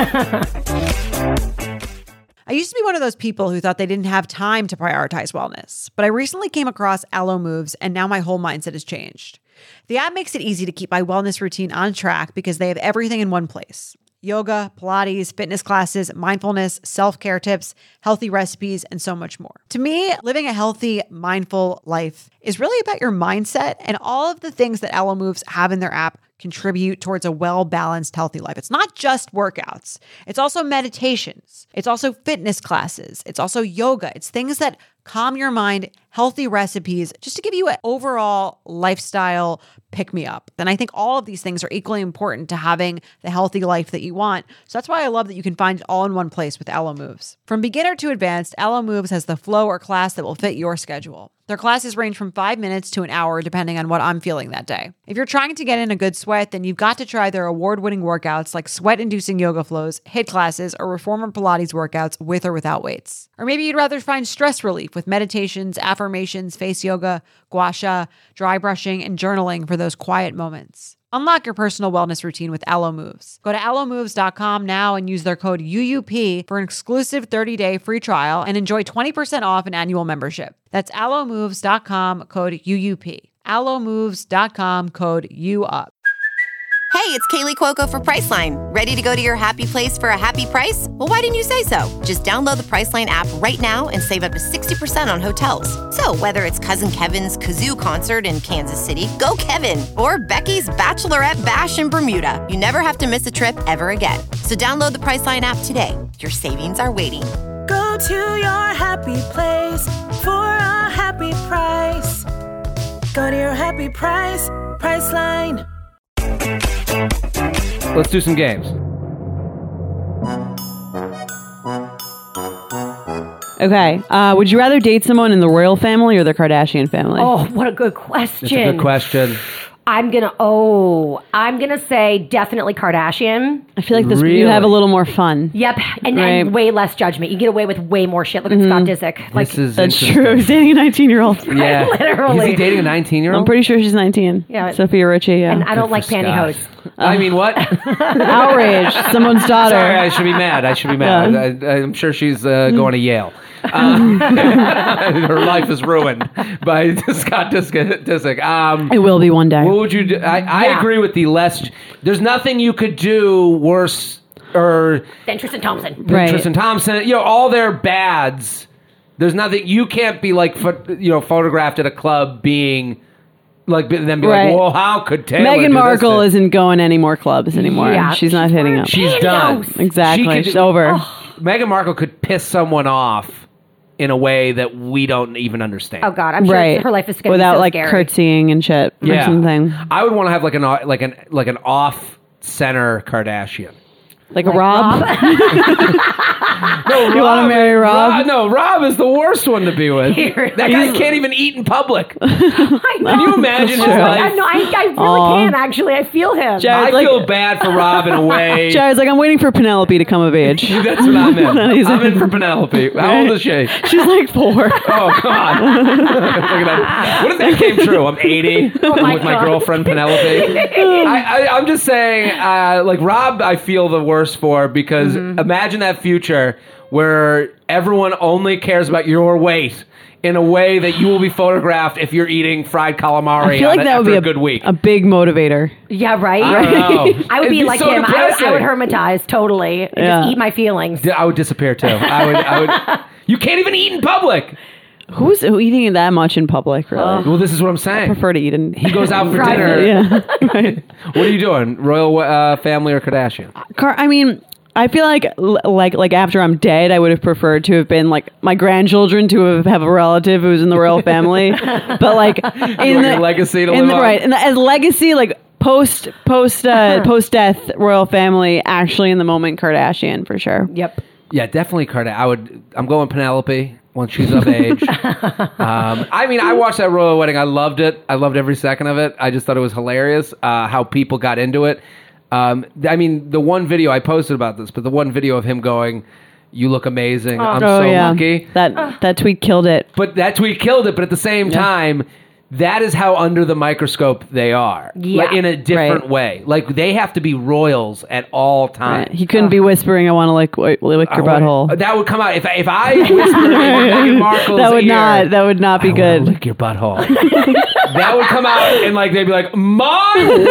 G: I used to be one of those people who thought they didn't have time to prioritize wellness, but I recently came across Alo Moves, and now my whole mindset has changed. The app makes it easy to keep my wellness routine on track because they have everything in one place. Yoga, Pilates, fitness classes, mindfulness, self-care tips, healthy recipes, and so much more. To me, living a healthy, mindful life is really about your mindset, and all of the things that Alo Moves have in their app contribute towards a well-balanced, healthy life. It's not just workouts. It's also meditations. It's also fitness classes. It's also yoga. It's things that calm your mind, healthy recipes, just to give you an overall lifestyle pick me up. And I think all of these things are equally important to having the healthy life that you want. So that's why I love that you can find it all in one place with Alo Moves. From beginner to advanced, Alo Moves has the flow or class that will fit your schedule. Their classes range from five minutes to an hour, depending on what I'm feeling that day. If you're trying to get in a good sweat, then you've got to try their award-winning workouts like sweat-inducing yoga flows, HIIT classes, or reformer Pilates workouts with or without weights. Or maybe you'd rather find stress relief with meditations, affirmations, face yoga, gua sha, dry brushing, and journaling for those quiet moments. Unlock your personal wellness routine with Alo Moves. Go to alo moves dot com now and use their code U U P for an exclusive thirty-day free trial and enjoy twenty percent off an annual membership. That's alo moves dot com, code U U P. alo moves dot com, code U U P.
H: Hey, it's Kaylee Cuoco for Priceline. Ready to go to your happy place for a happy price? Well, why didn't you say so? Just download the Priceline app right now and save up to sixty percent on hotels. So whether it's Cousin Kevin's Kazoo Concert in Kansas City, go Kevin, or Becky's Bachelorette Bash in Bermuda, you never have to miss a trip ever again. So download the Priceline app today. Your savings are waiting.
B: Go to your happy place for a happy price. Go to your happy price, Priceline.
D: Let's do some games.
C: Okay. Uh, would you rather date someone in the royal family or the Kardashian family?
F: Oh, what a good question.
D: It's a good question.
F: I'm gonna. Oh, I'm gonna say definitely Kardashian.
C: I feel like this
D: Really?
C: you have a little more fun.
F: Yep, and,
C: Right.
F: and way less judgment. You get away with way more shit. Look at Scott Disick. Like,
D: This is
C: That's
D: interesting.
C: true. He's dating a nineteen-year-old.
D: Yeah.
F: Literally.
D: Is he dating a nineteen-year-old?
C: I'm pretty sure she's nineteen.
F: Yeah.
C: Sophia Richie. Yeah.
F: and I don't like
D: for Scott.
F: pantyhose.
D: I mean, what?
C: Outrage. Someone's daughter.
D: Sorry, I should be mad. I should be mad.
C: Yeah.
D: I, I'm sure she's uh, going to Yale. Uh, her life is ruined by Scott Disick. Disick. Um,
C: It will be one day.
D: What would you do? I, I
F: Yeah.
D: agree with the less. There's nothing you could do worse or
F: Then Tristan Thompson.
D: than
C: Right.
D: Tristan Thompson. You know, all their bads. There's nothing. You can't be like, pho- you know, photographed at a club being like, then be
C: Right.
D: like, well, how could Taylor
C: Meghan
D: do this
C: Markle
D: thing?
C: isn't going any more clubs anymore.
F: Yeah,
C: she's not
F: she's
C: hitting
F: wearing
C: up.
D: She's
F: Pantyhose.
D: done.
C: Exactly.
D: She could-
C: She's over.
D: Meghan Markle could piss someone off in a way that we don't even understand.
F: Oh God, I'm sure
C: Right.
F: her life is going to be
C: Without
F: so
C: like
F: scary.
C: curtsying and shit or
D: Yeah.
C: something.
D: I would want to have like an o- like an like an off center Kardashian.
C: Like a Rob.
D: No,
C: You wanna marry Rob?
D: Rob? No, Rob is the worst one to be with.
F: Here.
D: That guy can't even eat in public.
F: I know.
D: Can you imagine his
C: That's true.
F: I,
D: life?
F: know, I, I really
C: Aw.
F: can actually. I feel him.
C: Jared-
D: I
C: like-
D: feel bad for Rob in a way.
C: Jared's like, I'm waiting for Penelope to come of age.
D: That's what I'm in.
C: He's
D: I'm
C: like-
D: in for Penelope. How old is she?
C: She's like four.
D: Oh, come on. Look at that. What if that came true? I'm eighty
F: Oh my
D: with my
F: God.
D: girlfriend Penelope. I, I, I'm just saying, uh, like, Rob, I feel the worst for because
F: Mm-hmm.
D: imagine that future where everyone only cares about your weight in a way that you will be photographed if you're eating fried calamari
C: I feel
D: on
C: like
D: a,
C: that would
D: after
C: be
D: a good week.
C: a big motivator.
F: Yeah, right.
D: I don't know.
F: I would
D: It'd
F: be,
D: be
F: like
D: so
F: him. I would, I would
D: depressing.
F: hermitize totally. And
C: Yeah.
F: Just eat my feelings.
D: I would disappear too. I would. I would. You can't even eat in public.
C: Who's who eating that much in public, really?
D: Well, this is what I'm saying.
C: I prefer to eat in.
D: He goes out for
F: Private.
D: dinner.
C: Yeah. Right.
D: What are you doing? Royal uh, family or Kardashian?
C: Car- I mean, I feel like l- like like after I'm dead, I would have preferred to have been like my grandchildren to have, have a relative who's in the royal family, but like in
D: want
C: the
D: your legacy to
C: in
D: live
C: the,
D: on?
C: right and as legacy like post post uh, post death royal family actually in the moment Kardashian for sure.
F: Yep.
D: Yeah, definitely Kardashian. I would. I'm going Penelope once she's of age. um, I mean, I watched that royal wedding. I loved it. I loved every second of it. I just thought it was hilarious uh, how people got into it. Um, I mean, the one video I posted about this, but the one video of him going, "You look amazing. I'm
C: oh
D: so
C: yeah,
D: lucky."
C: that that tweet killed it.
D: But that tweet killed it. But at the same time, that is how under the microscope they are.
F: Yeah.
D: Like, in a different
C: Right.
D: way. Like they have to be royals at all times.
C: Right. He couldn't be whispering, "I want to like lick, lick your
D: I
C: butthole."
D: would- That would come out if I, if I whispered in Meghan Markle's
C: That would
D: ear,
C: not. That would not be
D: "I wanna
C: good.
D: lick your butthole." That would come out and like they'd be like, "My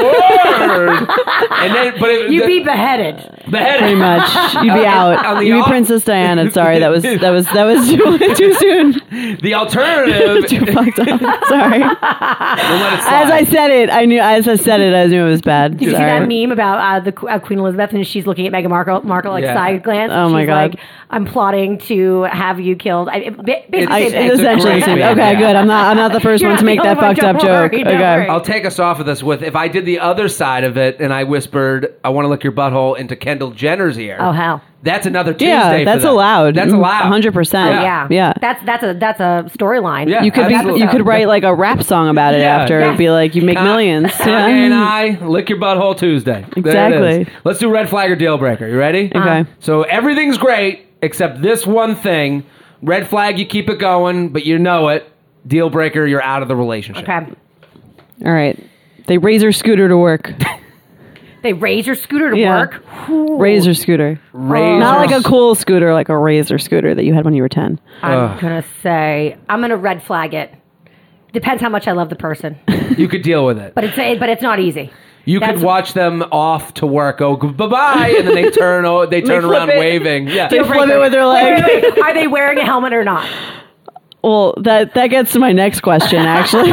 D: word!" And then, but it,
F: You'd
D: the,
F: be beheaded.
D: beheaded.
C: Pretty much, you'd be
D: On
C: out.
D: the
C: You'd be
D: off-
C: Princess Diana. Sorry, that was that was that was too, too soon.
D: The alternative.
C: Too fucked up. Sorry.
D: We'll let it
C: As
D: slide.
C: I said it, I knew. As I said it, I knew it was bad.
F: Did you see
C: Sorry.
F: that meme about uh, the uh, Queen Elizabeth and she's looking at Meghan Markle, Markle like
D: Yeah.
F: side glance?
C: Oh,
F: she's
C: my God.
F: Like, I'm plotting to have you killed. I, it, ba- basically,
C: I,
F: same thing.
C: it's essentially
D: great
C: the same.
D: meme,
C: Okay,
D: yeah.
C: good. I'm not. I'm not the first
F: You're
C: one
F: not
C: to make
F: the
C: that
F: only one.
C: fucked up
F: Don't
C: joke.
F: worry, don't
C: Okay.
F: worry.
D: I'll take us off of this with if I did the other side of it and I whispered, "I want to lick your butthole" into Kendall Jenner's ear.
F: Oh hell.
D: That's another Tuesday.
C: Yeah,
D: for
C: that's
D: them.
C: allowed.
D: That's
C: Mm,
D: allowed.
C: one hundred percent.
F: Oh, yeah.
C: Yeah.
F: That's that's a that's a storyline.
D: Yeah.
C: You could be.
D: Absolutely.
C: You could write like a rap song about it
D: Yeah.
C: after.
F: Yes.
C: It'd be like you make
D: Con-
C: millions.
D: Kanye and I lick your butthole Tuesday. There it
C: Exactly.
D: is. Let's do red flag or deal breaker. You ready?
C: Okay.
D: So everything's great except this one thing. Red flag, you keep it going, but you know it. Deal breaker, you're out of the relationship.
F: Okay.
C: All right. They razor scooter to work.
F: They raise your scooter to
C: Yeah.
F: work. Ooh.
C: Razor scooter.
D: Razor-
C: Not like a cool scooter, like a razor scooter that you had when you were ten.
F: I'm
D: Ugh.
F: gonna say I'm gonna red flag it. Depends how much I love the person,
D: You could deal with it.
F: but it's but it's not easy.
D: You
F: That's-
D: could watch them off to work, go bye bye, and then they turn o- they turn
C: flip
D: around
C: it.
D: waving. Yeah,
C: They flip it with their
F: Wait,
C: leg.
F: wait, wait. Are they wearing a helmet or not?
C: Well, that that gets to my next question, actually.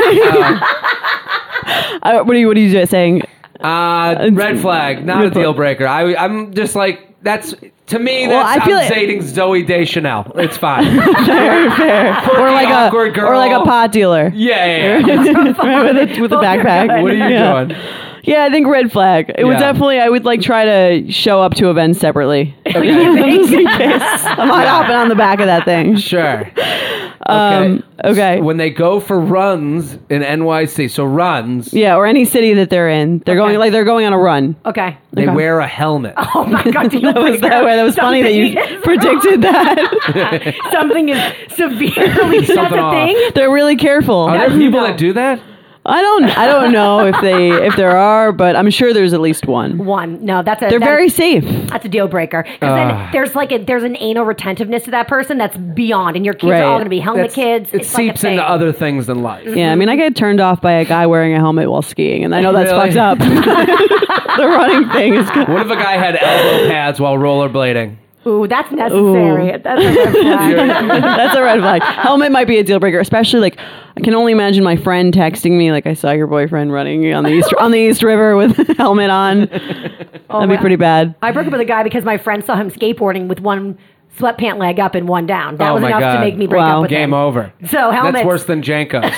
C: Uh, what are you What are you saying?
D: Uh, red flag, not a
C: Red flag.
D: deal breaker. I, I'm just like that's to me.
C: Well,
D: That's
C: I feel
D: I'm
C: like-
D: dating Zoe Deschanel. It's fine.
C: Fair, fair. Or like a
D: awkward girl.
C: or like a pot dealer.
D: yeah, yeah, yeah.
C: with a, with a
F: Both are
C: backpack.
F: good.
D: What are you
C: Yeah.
D: doing?
C: Yeah, I think red flag. It would
D: Yeah.
C: definitely. I would like try to show up to events separately.
D: Okay.
C: Just in case. I'm not hopping on the back of that thing.
D: Sure.
C: Um, okay.
D: When they go for runs in N Y C, so runs,
C: Yeah, or any city that they're in. They're going like they're going on a run.
F: Okay.
D: they
C: Okay.
D: wear a helmet.
F: Oh my God, deal
C: That was
F: breaker.
C: that way. That was funny that you
F: Something is
C: predicted that.
F: wrong. Something is severely that's
D: Something
F: a
D: off.
F: thing.
C: They're really careful.
D: Are there
F: That's-
D: people
F: no.
D: that do that?
C: I don't I don't know if they if there are, but I'm sure there's at least one.
F: One. No, that's a
C: They're
F: that-
C: very safe.
F: That's a deal breaker. Because then there's like a there's an anal retentiveness to that person that's beyond, and your kids
C: Right.
F: are all going to be helmet
D: That's-
F: kids.
D: It
F: it's like a
D: seeps
F: thing.
D: into other things in life.
C: Yeah, I mean, I get turned off by a guy wearing a helmet while skiing, and I know that's
D: Really?
C: fucked up. The running thing is good.
D: What if a guy had elbow pads while rollerblading?
F: Ooh, that's necessary.
C: Ooh.
F: That's a red flag.
C: That's a red flag. Helmet might be a deal breaker, especially like I can only imagine my friend texting me like I saw your boyfriend running on the east on the East River with a helmet on. That'd be pretty bad.
F: I broke up with a guy because my friend saw him skateboarding with one sweatpant leg up and one down. That
D: Oh
F: was
D: my
F: enough
D: God.
F: to make me break
C: Wow.
F: up with
D: Game
F: him.
D: over.
F: So helmets.
D: That's worse than Janko's.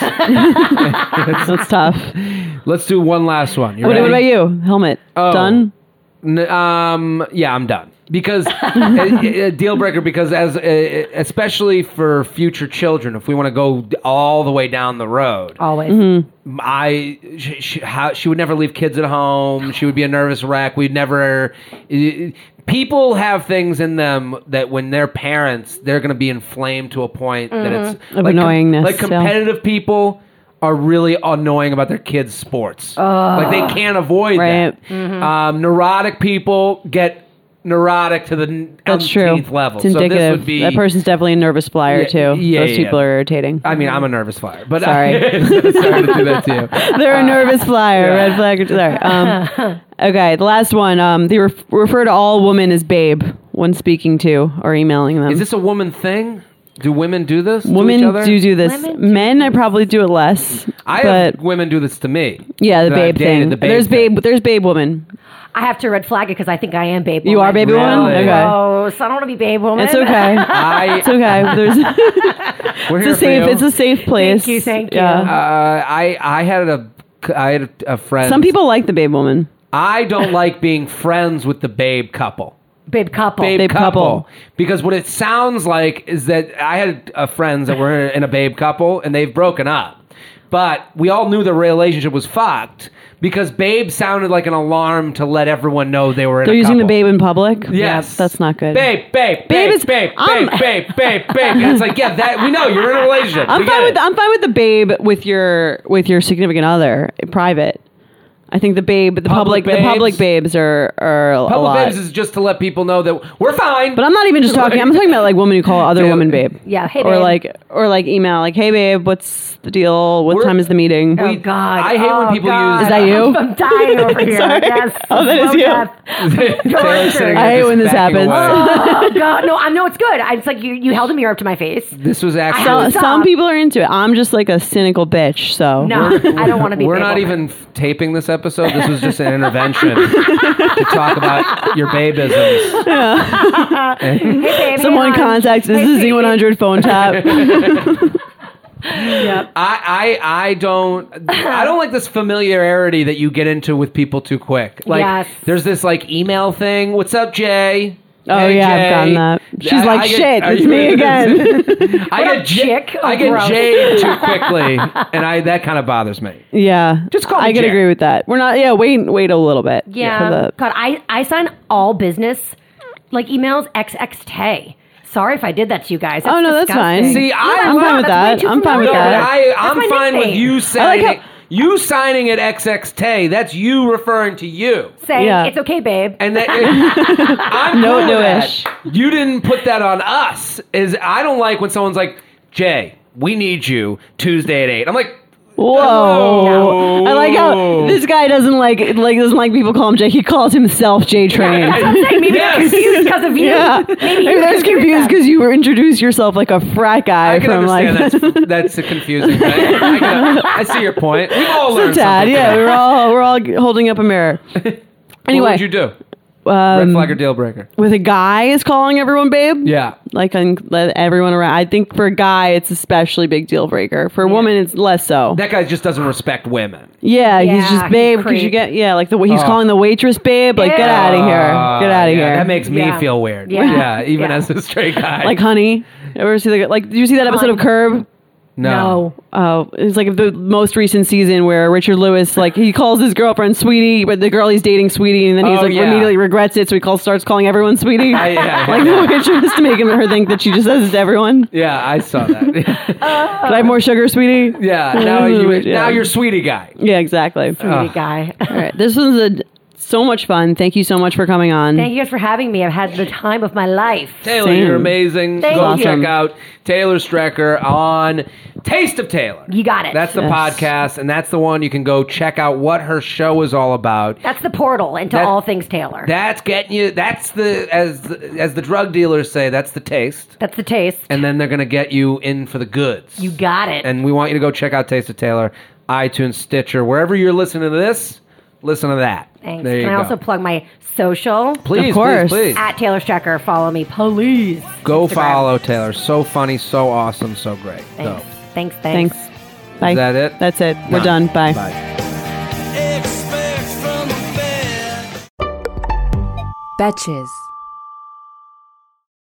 C: That's tough.
D: Let's do one last one. You
C: What,
D: ready?
C: what about you? Helmet
D: Oh.
C: done?
D: N- um, yeah, I'm done. Because a, a deal breaker. Because as uh, especially for future children, if we want to go all the way down the road,
F: Always.
C: Mm-hmm.
D: I she, she, how, she would never leave kids at home. She would be a nervous wreck. We'd never. Uh, people have things in them that when they're parents, they're going to be inflamed to a point that it's
C: Of
D: like,
C: annoyingness,
D: like
C: yeah.
D: competitive people are really annoying about their kids' sports. Like they can't avoid
C: Right.
D: that. Um, neurotic people get neurotic to the
C: That's true.
D: umpteenth level.
C: It's
D: So this
C: indicative.
D: would be
C: That person's definitely a nervous flyer
D: Yeah,
C: too.
D: yeah,
C: Those
D: yeah,
C: people
D: yeah.
C: are irritating.
D: I mean, I'm a nervous flyer, but
C: Sorry.
D: I, sorry to do that to you.
C: They're a nervous flyer. Red flag. Sorry. Um, okay, the last one. Um, they ref- refer to all women as babe when speaking to or emailing them.
D: Is this a woman thing? Do women do this? to
C: Women
D: each other?
C: do do this.
F: Women do
C: Men, I probably do it less.
D: I
C: but
D: have women do this to me.
C: yeah, the
D: that I've
C: babe
D: dated
C: thing.
D: the babe
C: there's
D: thing.
C: babe. There's babe woman.
F: I have to red flag it because I think I am babe
C: You
F: woman.
C: are baby woman.
D: Really?
C: Okay.
F: Gross. I don't want to be babe woman.
C: It's okay.
D: I,
C: It's okay. There's
D: we're
C: it's
D: here
C: a
D: for
C: safe.
D: you.
C: It's a safe place.
F: Thank you, thank you.
C: Yeah.
D: Uh, I I had a I had a, a friend.
C: Some people like the babe woman.
D: I don't like being friends with the babe couple.
F: Babe couple.
D: Babe,
C: Babe
D: couple.
C: couple.
D: Because what it sounds like is that I had uh, friends that were in a babe couple and they've broken up. But we all knew the relationship was fucked because babe sounded like an alarm to let everyone know they were in
C: They're
D: a
C: using the
D: couple.
C: babe in public.
D: Yes.
C: Yeah, that's not good.
D: Babe, babe, babe,
C: Babe
D: babe,
C: is-
D: babe,
C: I'm-
D: babe, babe, babe, babe. And it's like, yeah, that we know you're in a relationship.
C: I'm
D: We
C: fine
D: get
C: with
D: it.
C: the, I'm fine with the babe with your with your significant other private. I think the babe, the
D: Public
C: public, the public
D: babes?
C: babes are are a
D: Public
C: lot.
D: babes is just to let people know that we're fine.
C: But I'm not even just talking. I'm talking about like women who call other
D: Yeah.
C: women babe.
F: Yeah, hey,
C: or
F: babe.
C: like or like email like, hey babe, what's the deal? What
D: We're-
C: time is the meeting?
F: Oh God!
D: I hate when
F: Oh,
D: people
F: God.
D: use-
C: Is that you?
F: I'm, I'm dying over here.
C: Sorry.
F: Yes.
C: Oh, that is
F: Slow
C: you.
F: death.
D: Taylor's sitting
C: I
D: there
C: hate
D: just
C: when this
D: backing
C: happens.
D: away.
F: Oh God! No, I know it's good. I, it's like you, you held a mirror up to my face.
D: This was
C: So,
D: actually.
F: Stop.
C: some people are into it. I'm just like a cynical bitch. So
F: No, I don't want to be.
D: We're
F: babe
D: not
F: woman.
D: even f- taping this episode. This was just an intervention to talk about your babeisms.
F: Hey, babe,
C: someone
F: hey, hon.
C: contacts this
F: Hey,
C: is
F: baby.
C: Z one hundred phone tap.
F: Yep.
D: I, I I don't I don't like this familiarity that you get into with people too quick. Like
F: Yes.
D: there's this like email thing. What's up, Jay?
C: Oh,
D: Hey,
C: yeah, I've
D: Jay.
C: gotten that. She's
D: I-
C: like,
D: I get-
C: shit,
D: are
C: it's
D: you-
C: me again.
D: I
F: What
D: get
F: up,
D: J-
F: chick? Oh,
D: I get
F: gross.
D: Jade too quickly, and I that kind of bothers me.
C: Yeah,
D: Just call me
C: I could
D: Jay.
C: agree with that. We're not. Yeah, wait, wait a little bit.
F: Yeah.
C: for the-
F: God, I, I sign all business like emails X X T. Sorry if I did that to you guys.
C: Oh, no, that's
F: disgusting.
C: fine.
D: See, I-
C: I'm fine with
F: that's way
C: that.
F: too
C: I'm fine with
D: No, but
F: familiar.
C: that.
D: I,
F: That's
D: I'm
F: my
D: fine with
F: nickname.
D: you
C: I like
D: signing
C: how-
D: you signing it X X T. That's you referring to you.
F: Saying
C: Yeah.
F: it's okay, babe.
D: And that, I'm
C: No,
D: cool
C: no
D: with that.
C: ish.
D: You didn't put that on us. Is I don't like when someone's like, Jay, we need you Tuesday at eight. I'm like,
C: Whoa!
D: Hello.
C: I like how this guy doesn't like like doesn't like people call him Jay. He calls himself J Train.
F: That's what I'm saying. Maybe
D: Yes.
F: they're confused because of you.
C: Yeah,
F: Maybe
C: maybe
F: you're
C: that's confused because you were introduced yourself like a frat guy
D: I can
C: from like
D: understand that's that's a confusing thing. I, can, I see your point. We've all
C: a
D: learned
C: tad.
D: something.
C: Yeah, we're all we're all holding up a mirror.
D: What
C: Anyway,
D: would you do?
C: um,
D: Red flag or deal breaker?
C: with a guy is calling everyone babe.
D: Yeah.
C: Like I think let everyone around. I think for a guy, it's especially big deal breaker. For a woman, it's less so.
D: That guy just doesn't respect women.
C: Yeah,
F: Yeah,
C: he's just
F: he's
C: babe because you
F: creep.
C: get yeah, like the way he's
D: Oh.
C: calling the waitress babe. Like get out of here, get out of
D: Uh, yeah,
C: here.
D: That makes me
F: Yeah.
D: feel weird.
F: Yeah.
D: Yeah, even
F: Yeah.
D: as a straight guy.
C: like honey. Ever see the like? Did you see that episode of Curb?
D: no.
C: Oh, it's like the most recent season where Richard Lewis, like, he calls his girlfriend Sweetie, but the girl he's dating Sweetie, and then he's
D: Oh,
C: like
D: yeah.
C: immediately regrets it, so he calls, starts calling everyone Sweetie.
D: I- yeah,
C: like
D: yeah.
C: the waitress to make him her think that she just says it to everyone.
D: Yeah, I saw that.
C: Could I have more sugar, Sweetie?
D: yeah, now you
C: Yeah.
D: now you're sweetie guy.
C: Yeah, exactly.
F: Sweetie guy.
C: All right, this was a so much fun. Thank you so much for coming on.
F: Thank you guys for having me. I've had the time of my life.
D: Taylor,
C: Same.
D: you're amazing.
F: Thank
D: Go
F: you.
D: check out Taylor Strecker on Taste of Taylor.
F: You got it.
D: That's the
C: Yes.
D: podcast, and that's the one you can go check out what her show is all about.
F: That's the portal into
D: That-
F: all things Taylor.
D: That's getting you. That's the as the, as the drug dealers say. That's the taste,
F: That's the taste.
D: and then they're gonna get you in for the goods.
F: You got it.
D: And we want you to go check out Taste of Taylor, iTunes, Stitcher, wherever you're listening to this. Listen to that.
F: Thanks.
D: There you
F: Can I
D: go.
F: also plug my social?
D: Please,
C: Of course.
D: please, please.
F: At Taylor Strecker. Follow me, please.
D: Go
F: Instagram.
D: follow Taylor. So funny, so awesome, so great.
F: Thanks.
D: Go.
F: Thanks. Thanks.
C: Thanks. Bye.
D: Is that it?
C: That's it. We're
D: No.
C: done. Bye.
D: Bye.
I: Expect from a man.
J: Betches.